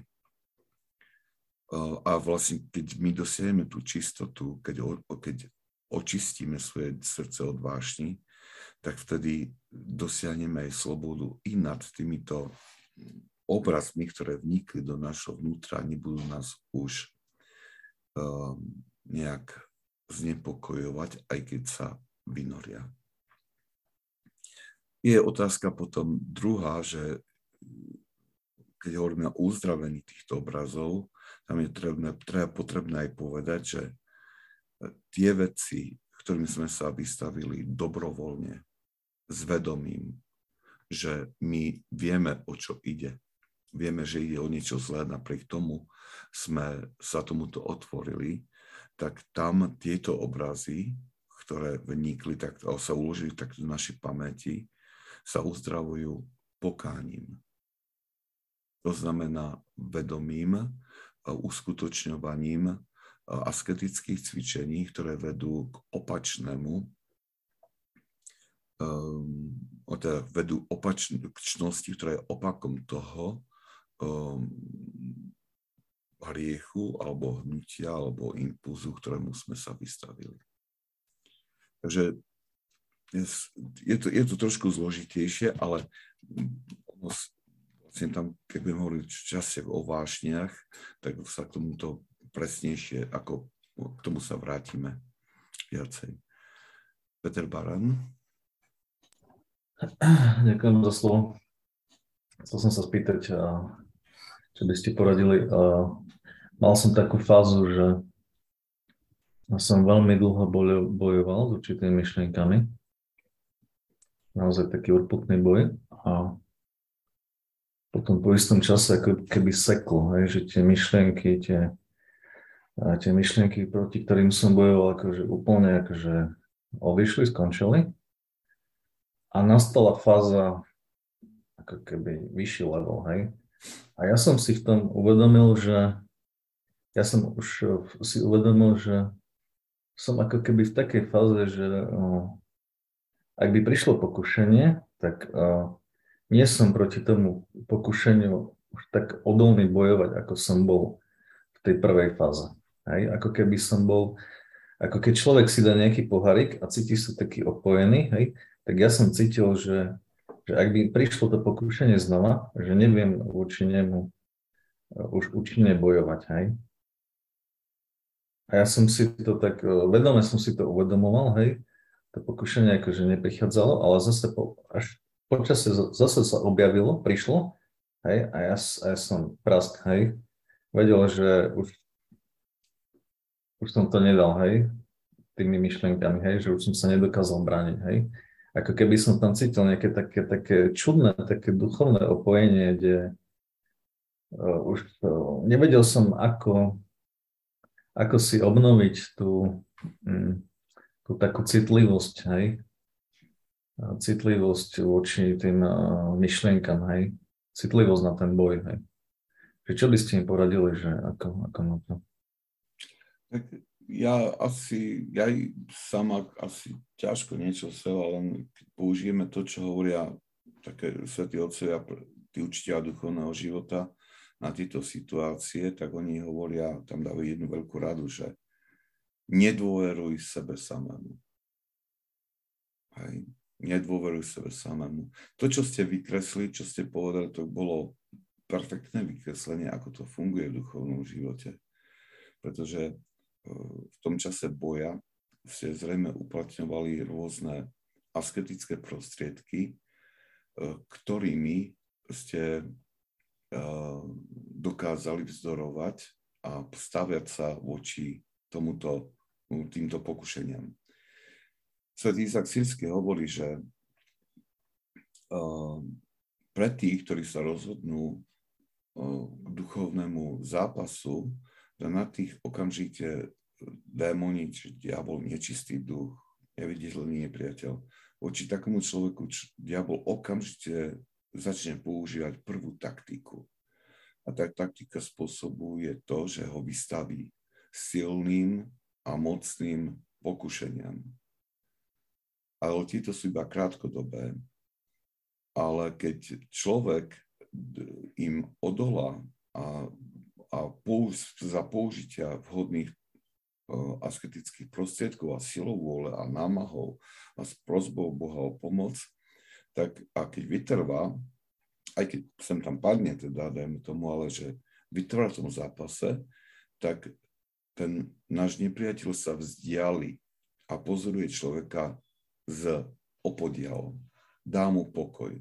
A vlastne, keď my dosiahneme tú čistotu, keď očistíme svoje srdce od vášni, tak vtedy dosiahneme aj slobodu i nad týmito obrazmi, ktoré vnikli do našho vnútra, nebudú nás už nejak znepokojovať, aj keď sa vynoria. Je otázka potom druhá, že keď hovoríme o uzdravení týchto obrazov, tam je potrebné aj povedať, že tie veci, ktorými sme sa vystavili dobrovoľne, s vedomím, že my vieme, o čo ide. Vieme, že ide o niečo zlé, napriek tomu sme sa tomuto otvorili, tak tam tieto obrazy, ktoré vnikli, tak sa uložili takto do našej pamäti, sa uzdravujú pokáním. To znamená vedomým uskutočňovaním asketických cvičení, ktoré vedú k opačnému, teda vedú k čnosti, ktorá je opakom toho hriechu, alebo hnutia, alebo impulzu, ktorému sme sa vystavili. Takže je to trošku zložitejšie, ale vlastne tam, keď budem hovoriť časte o vášniach, tak sa k tomuto presnejšie, ako k tomu sa vrátime viacej. Peter Baran. Ďakujem za slovo. Chcel som sa spýtať, čo by ste poradili. Mal som takú fázu, že som veľmi dlho bojoval s určitými myšlienkami. Naozaj taký urputný boj. A potom po istom čase ako keby seklo, že tie myšlienky, proti ktorým som bojoval, akože úplne akože odišli, skončili. A nastala fáza ako keby vyšší level, hej. A ja som si v tom uvedomil, že som ako keby v takej fáze, že ak by prišlo pokušenie, tak nie som proti tomu pokušeniu už tak odolný bojovať, ako som bol v tej prvej fáze. Hej. Ako keby som bol, ako keď človek si dá nejaký pohárik a cíti sa taký opojený, hej, tak ja som cítil, že ak by prišlo to pokušenie znova, že neviem voči nemu už účinne bojovať, hej. A ja som si to tak, vedome som si to uvedomoval, hej, to pokušenie akože neprichádzalo, ale zase až počasie zase sa objavilo, prišlo, hej, a ja som prask, hej, vedel, že už som to nedal, hej, tými myšlienkami, hej, že už som sa nedokázal brániť, hej. Ako keby som tam cítil nejaké také čudné, také duchovné opojenie, kde už nevedel som, ako si obnoviť tú takú citlivosť, hej. Citlivosť voči tým myšlienkam, hej. Citlivosť na ten boj, hej. Čo by ste im poradili, že ako na to? Tak ja sama asi ťažko niečo seba, len keď použijeme to, čo hovoria také svätí otcovia, tí učiteľa duchovného života na tieto situácie, tak oni hovoria, tam dávajú jednu veľkú radu, že nedôveruj sebe samému. Hej. Nedôveruj sebe samému. To, čo ste vykresli, čo ste povedali, to bolo perfektné vykreslenie, ako to funguje v duchovnom živote. Pretože v tom čase boja ste zrejme uplatňovali rôzne asketické prostriedky, ktorými ste dokázali vzdorovať a staviať sa voči týmto pokušeniam. Svätý Izák Sýrsky hovorí, že pre tých, ktorí sa rozhodnú k duchovnému zápasu, že na tých okamžite démoni, či diabol, nečistý duch, neviditeľný nepriateľ, voči takému človeku diabol okamžite začne používať prvú taktiku. A tá taktika spôsobuje to, že ho vystaví silným a mocným pokušeniam. Ale tieto sú iba krátkodobé. Ale keď človek im odolá a za použitia vhodných asketických prostriedkov a silou vôle a námahou a s prosbou Boha o pomoc, tak a keď vytrvá, aj keď sem tam padne, teda dajme tomu, ale že vytrvá v tom zápase, tak ten náš nepriateľ sa vzdiali a pozoruje človeka z opodiaľ. Dá mu pokoj.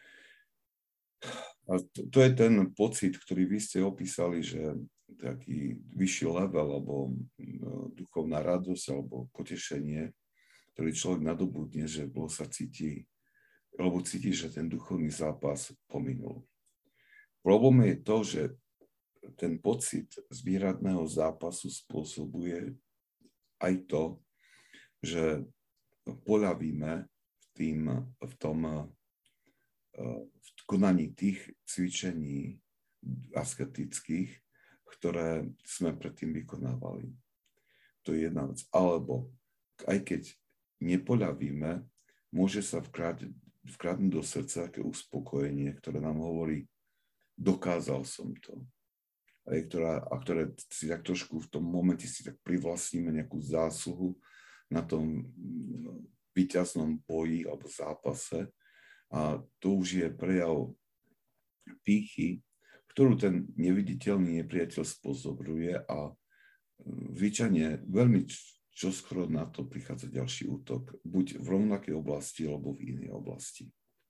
A to je ten pocit, ktorý vy ste opísali, že taký vyšší level, alebo duchovná radosť, alebo potešenie, ktorý človek nadobudne, že sa cíti, alebo cíti, že ten duchovný zápas pominul. Problém je to, že ten pocit z výhradného zápasu spôsobuje aj to, že poľavíme v konaní tých cvičení asketických, ktoré sme predtým vykonávali. To je jedna vec. Alebo aj keď nepoľavíme, môže sa vkradnúť do srdca také uspokojenie, ktoré nám hovorí, dokázal som to. A ktoré si tak trošku v tom momente si tak privlastníme nejakú zásluhu na tom víťaznom boji alebo zápase. A to už je prejav pýchy, ktorú ten neviditeľný nepriateľ spozoruje a zvyčajne veľmi čoskoro na to prichádza ďalší útok, buď v rovnakej oblasti, alebo v inej oblasti.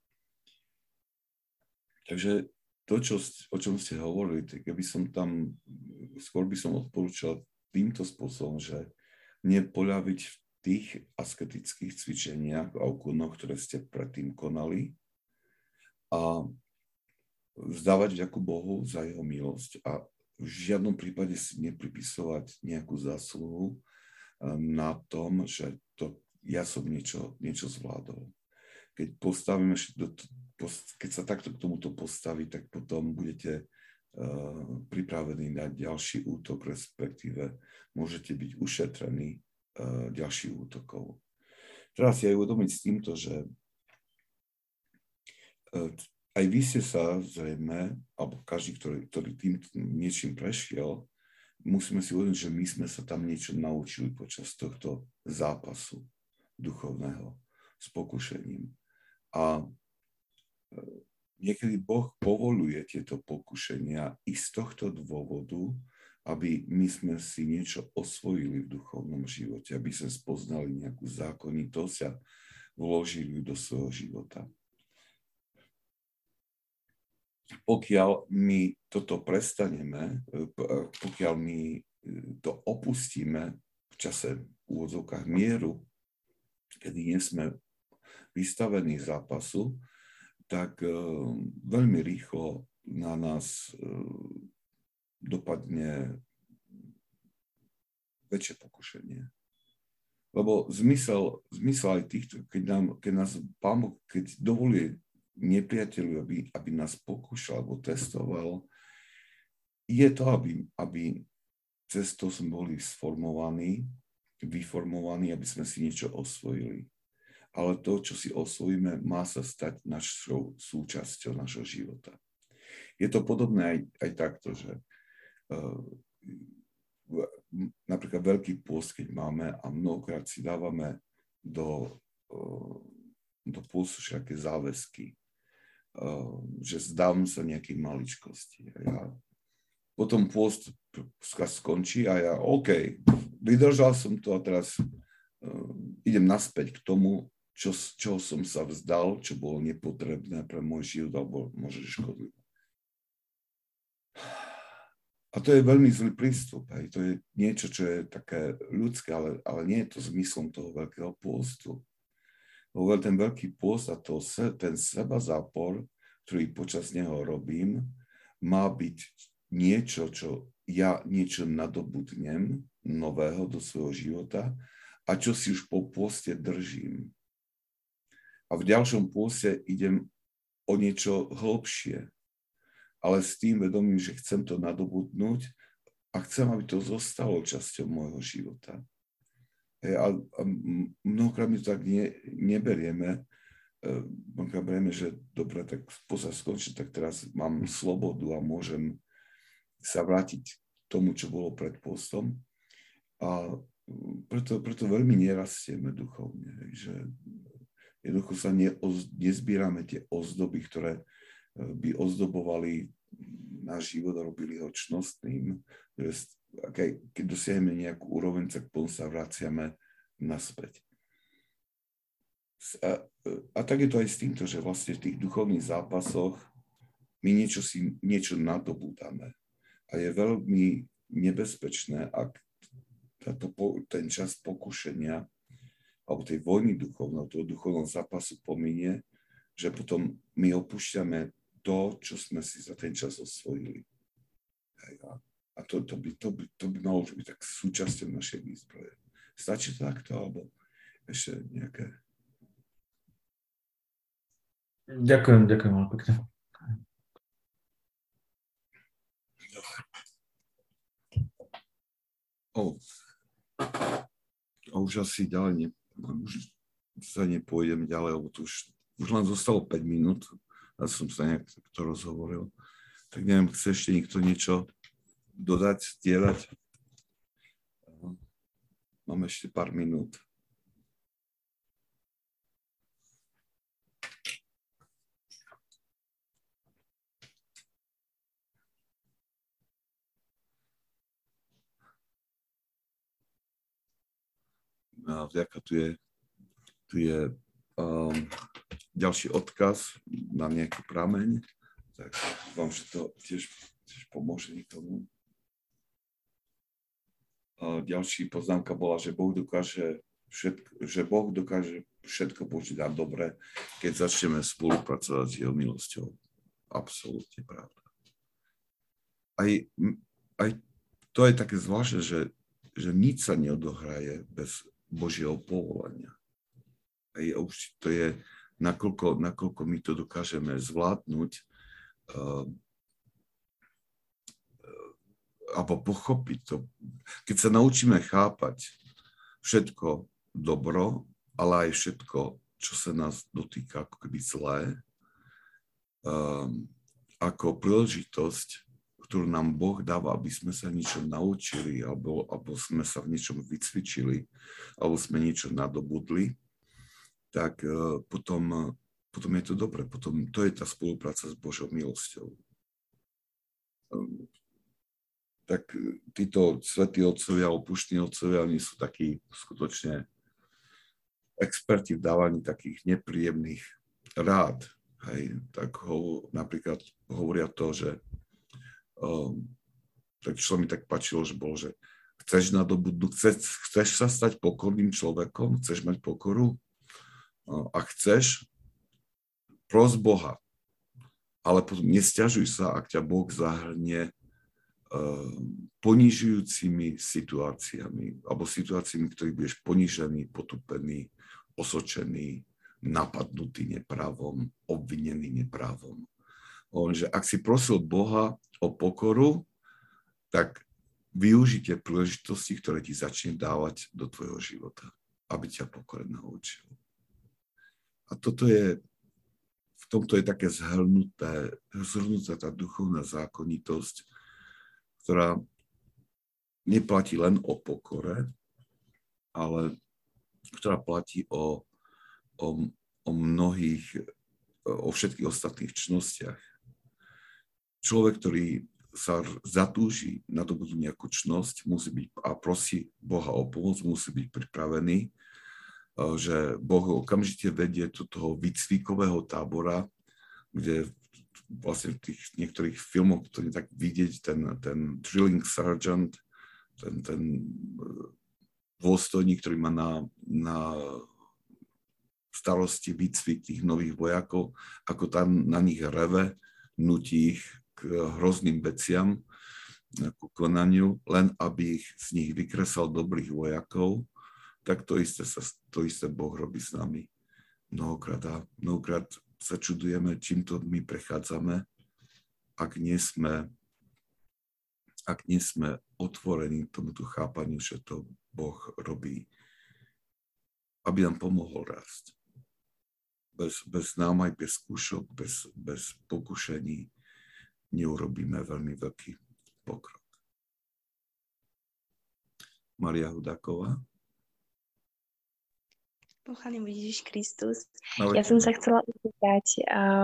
Takže to, o čom ste hovorili, tak ja by som tam, skôr by som odporúčal týmto spôsobom, že nepoľaviť v tých asketických cvičeniach a úkonoch, ktoré ste predtým konali a vzdávať vďaku Bohu za jeho milosť a v žiadnom prípade si nepripisovať nejakú zásluhu na tom, že ja som niečo zvládol. Keď sa takto k tomuto postaví, tak potom budete pripravení na ďalší útok, respektíve môžete byť ušetrení ďalších útokov. Teraz si aj uvedomiť s týmto, že aj vy ste sa zrejme, alebo každý, ktorý tým niečím prešiel, musíme si uvedomiť, že my sme sa tam niečo naučili počas tohto zápasu duchovného s pokušením. A niekedy Boh povoluje tieto pokušenia i z tohto dôvodu, aby my sme si niečo osvojili v duchovnom živote, aby sme spoznali nejakú zákonitosť a vložili ju do svojho života. Pokiaľ my toto prestaneme, pokiaľ my to opustíme v čase v úvodzovkách mieru, kedy nie sme vystavení zápasu, tak veľmi rýchlo na nás dopadne väčšie pokušenie. Lebo zmysel aj týchto, keď nás Pán Boh, keď dovolí nepriateľu, aby nás pokúšal alebo testoval, je to, aby cez to sme boli vyformovaní, aby sme si niečo osvojili. Ale to, čo si osvojíme, má sa stať našou súčasťou našho života. Je to podobné aj takto, že napríklad Veľký pôst, keď máme a mnohokrát si dávame do pôstu všaké záväzky, že zdám sa nejakej maličkosti. Potom pôst skončí a ja, OK, vydržal som to a teraz idem naspäť k tomu, čoho som sa vzdal, čo bolo nepotrebné pre môj život alebo možno škodlivé. A to je veľmi zlý prístup. Hej. To je niečo, čo je také ľudské, ale nie je to zmyslom toho Veľkého pôstu. Ten Veľký pôst a ten sebazápor, ktorý počas neho robím, má byť niečo, čo ja niečo nadobudnem nového do svojho života a čo si už po pôste držím. A v ďalšom pôste idem o niečo hlbšie, ale s tým vedomím, že chcem to nadobudnúť a chcem, aby to zostalo časťou môjho života. A mnohokrát my to tak neberieme. Mnohokrát berieme, že dobre, tak poza skončí, tak teraz mám slobodu a môžem sa vrátiť k tomu, čo bolo pred postom. A preto veľmi nerastieme duchovne. Že jednoducho sa nezbierame tie ozdoby, ktoré by ozdobovali náš život a robili ho čnostným. Keď dosiahneme nejakú úroveň, tak potom sa vraciame naspäť. A tak je to aj s týmto, že vlastne v tých duchovných zápasoch my niečo nadobúdame. A je veľmi nebezpečné, ak ten čas pokušenia alebo tej vojny duchovného, toho duchovného zápasu pominie, že potom my opúšťame to, čo sme si za ten čas osvojili. A to by malo byť tak súčasťou našej výzbroje. Stačí to takto, alebo ešte nejaké? Ďakujem veľmi pekne. A už asi ďalej už sa nepôjdem ďalej, lebo tu už len zostalo 5 minút a som sa nejak to rozhovoril. Tak neviem, chce ešte niekto niečo dodať, zdieľať? Máme ešte pár minút. A vďaka tu je ďalší odkaz na nejaký prameň, tak vám, že to tiež pomôže tomu. Ďalší poznámka bola, že Boh dokáže všetko použiť na dobre, keď začneme spolupracovať s jeho milosťou. Absolútne pravda. Aj to je také zvláštne, že nič sa neodohraje bez Božieho povolania. A už to je, nakoľko my to dokážeme zvládnuť alebo pochopiť to. Keď sa naučíme chápať všetko dobro, ale aj všetko, čo sa nás dotýka ako keby zlé, ako príležitosť, ktorú nám Boh dáva, aby sme sa niečo naučili, alebo sme sa v niečom vycvičili, alebo sme niečo nadobudli, tak potom je to dobre. Potom to je tá spolupráca s Božou milosťou. Tak títo svätí otcovia, opuštní otcovia, oni sú takí skutočne experti v dávaní takých nepríjemných rád. Hej. Tak napríklad hovoria to, že tak čo mi tak páčilo, že bolo, že chceš nadobudnúť, chceš sa stať pokorným človekom, chceš mať pokoru a chceš, pros Boha, ale potom nesťažuj sa, ak ťa Boh zahrnie ponižujúcimi situáciami alebo situáciami, ktorých budeš ponižený, potupený, osočený, napadnutý neprávom, obvinený neprávom. Že ak si prosil Boha o pokoru, tak využite príležitosti, ktoré ti začne dávať do tvojho života, aby ťa pokore naučil. A v tomto je také zhrnutá tá duchovná zákonitosť, ktorá neplatí len o pokore, ale ktorá platí o všetkých ostatných čnostiach. Človek, ktorý sa zatúži nadobudnúť nejakú čnosť, musí byť a prosí Boha o pomoc, musí byť pripravený, že Boh okamžite vedie do toho výcvikového tábora, kde vlastne v tých niektorých filmoch to je tak vidieť, ten drilling sergeant, ten dôstojník, ktorý má na starosti výcvik tých nových vojakov, ako tam na nich reve, nutí ich k hrozným veciam, ku konaniu, len aby ich z nich vykresal dobrých vojakov, tak to isté Boh robí s nami mnohokrát. A mnohokrát sa čudujeme, čím to my prechádzame, ak nie sme otvorení tomuto chápaniu, že to Boh robí, aby nám pomohol rásť. Bez námaj, bez skúšok, bez pokušení neurobíme veľmi veľký pokrok. Maria Hudáková. Pochválený buď Ježiš Kristus. No, Ja som sa chcela opýtať,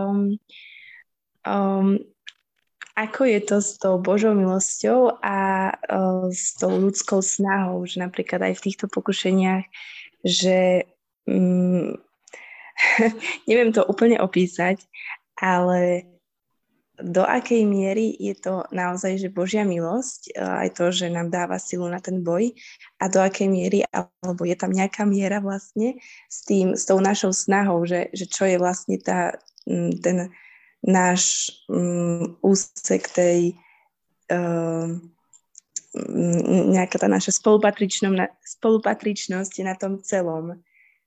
ako je to s tou Božou milosťou a s tou ľudskou snahou, že napríklad aj v týchto pokušeniach, že neviem to úplne opísať, ale do akej miery je to naozaj, že Božia milosť, aj to, že nám dáva silu na ten boj, a do akej miery, alebo je tam nejaká miera vlastne s tou našou snahou, že čo je vlastne ten náš úsek tej nejaká tá naša spolupatričnosť na tom celom.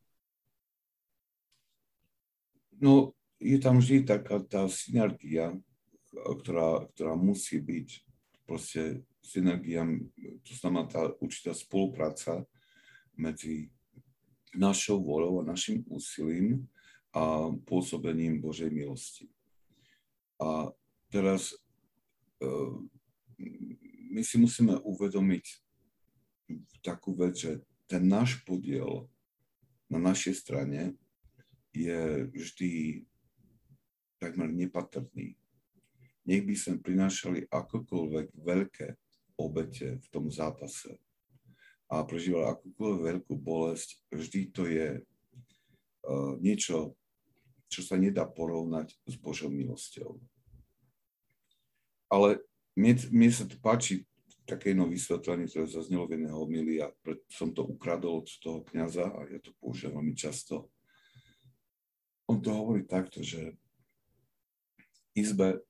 No, je tam vždy taká tá synergia, ktorá musí byť proste synergia, to znamená tá určitá spolupráca medzi našou voľou a našim úsilím a pôsobením Božej milosti. A teraz my si musíme uvedomiť takú vec, že ten náš podiel na našej strane je vždy takmer nepatrný. Nech by sme prinášali akokoľvek veľké obete v tom zápase a prežívali akúkoľvek veľkú bolesť, vždy to je niečo, čo sa nedá porovnať s Božou milosťou. Ale mne sa to páči také jedno vysvetlenie, ktoré zaznelo v jednej homílii a som to ukradol od toho kňaza a ja to používam veľmi často. On to hovorí takto, že v izbe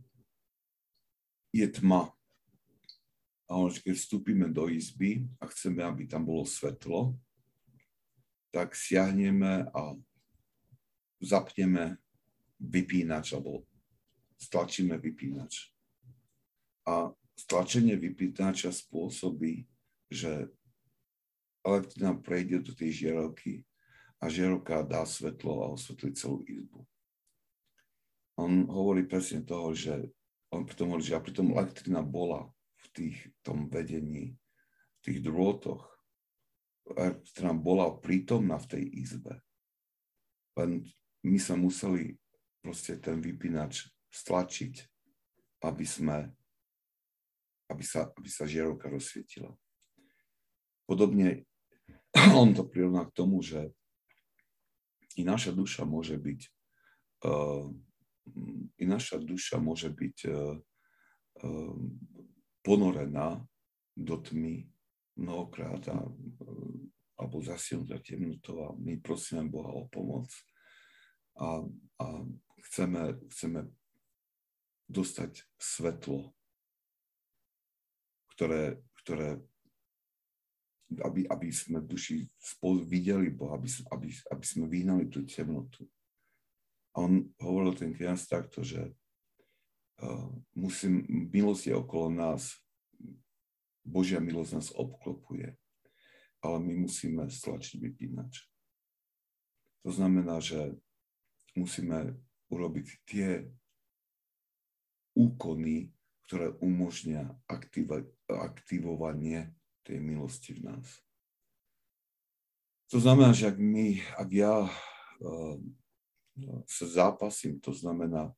je tma. A keď vstúpime do izby a chceme, aby tam bolo svetlo, tak siahneme a zapneme vypínač alebo stlačíme vypínač. A stlačenie vypínača spôsobí, že elektrina prejde do tej žiarovky a žiarovka dá svetlo a osvetlí celú izbu. On hovorí presne toho, že on pritom hovorí, že a pritom elektrina bola v tom vedení, v tých drôtoch, elektrina bola prítomná v tej izbe. Len my sme museli proste ten vypínač stlačiť, aby sa žiarovka rozsvietila. Podobne on to prirovná k tomu, že i naša duša môže byť ponorená do tmy mnohokrát alebo zasiahnutá temnotou a my prosíme Boha o pomoc a chceme dostať svetlo, ktoré aby sme v duši spolu videli Boha, aby sme vyhnali tú temnotu. A on hovoril ten kňaz takto, že milosť je okolo nás, Božia milosť nás obklopuje, ale my musíme stlačiť vypínač. To znamená, že musíme urobiť tie úkony, ktoré umožnia aktivovanie tej milosti v nás. To znamená, že ak ja sa zápasím, to znamená,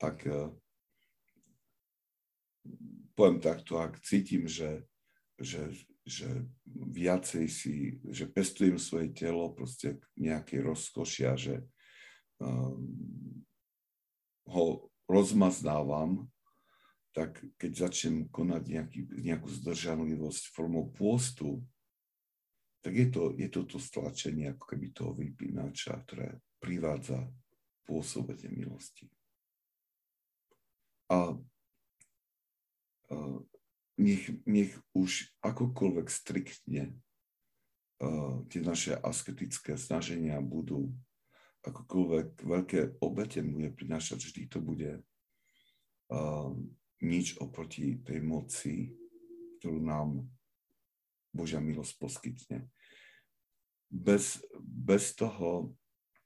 poviem takto, ak cítim, že viacej že pestujem svoje telo proste k nejakej rozkošia, že ho rozmaznávam, tak keď začnem konať nejakú zdržanlivosť formou pôstu, tak je to stlačenie ako keby toho vypínača, ktoré privádza pôsobenie milosti. A nech už akokoľvek striktne tie naše asketické snaženia budú, akokoľvek veľké obete bude prinášať, vždy to bude nič oproti tej moci, ktorú nám Božia milosť poskytne. Bez toho,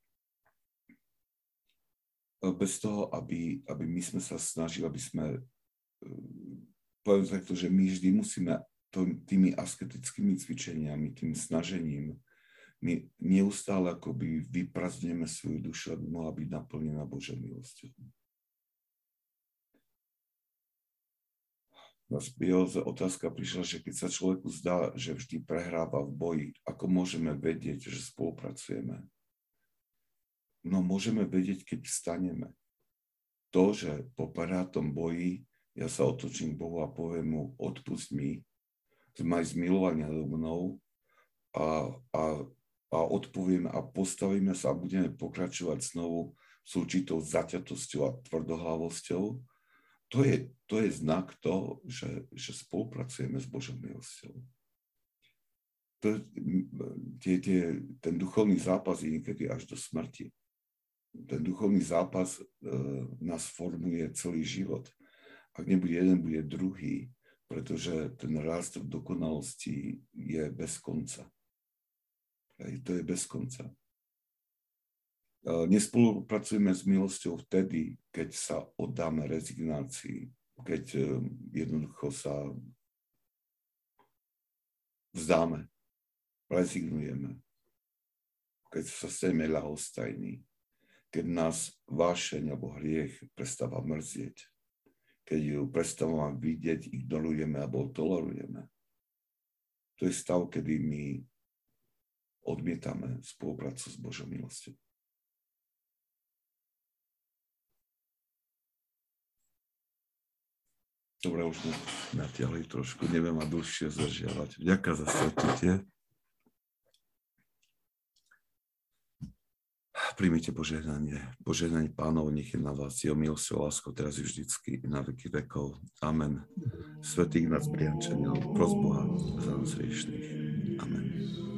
aby my sme sa snažili, aby sme, poviem takto, že my vždy musíme tými asketickými cvičeniami, tým snažením, my neustále akoby vyprázdneme svoju dušu, aby mohla byť naplnená Božou milosťou. Otázka prišla, že keď sa človeku zdá, že vždy prehráva v boji, ako môžeme vedieť, že spolupracujeme? No môžeme vedieť, keď vstaneme. To, že po prehratom boji ja sa otočím k Bohu a poviem mu, odpusť mi, maj zmilovanie nado mnou a odpoviem a postavíme sa a budeme pokračovať znovu s určitou zaťatosťou a tvrdohlavosťou. To je znak toho, že spolupracujeme s Božou milosťou. Ten duchovný zápas je niekedy až do smrti. Ten duchovný zápas nás formuje celý život. Ak nebude jeden, bude druhý. pretože ten rast v dokonalosti je bez konca. Hej, to je bez konca. Nespolupracujeme s milosťou vtedy, keď sa oddáme rezignácii, keď jednoducho sa vzdáme, rezignujeme, keď sa staneme ľahostajní, keď nás vášeň alebo hriech prestáva mrzieť, keď ju prestávame vidieť, ignorujeme alebo tolerujeme. To je stav, kedy my odmietame spoluprácu s Božou milosťou. Dobre, už sme natiahli trošku, neviem ma dlhšie zdržiavať. Ďakujem za stretnutie. Príjmite požehnanie. Požehnanie Pánov, nech je na vás jeho milosť a láskou teraz i vždycky, na veky vekov. Amen. Svätý Ignác Briančanov, pros Boha za nás hriešných. Amen.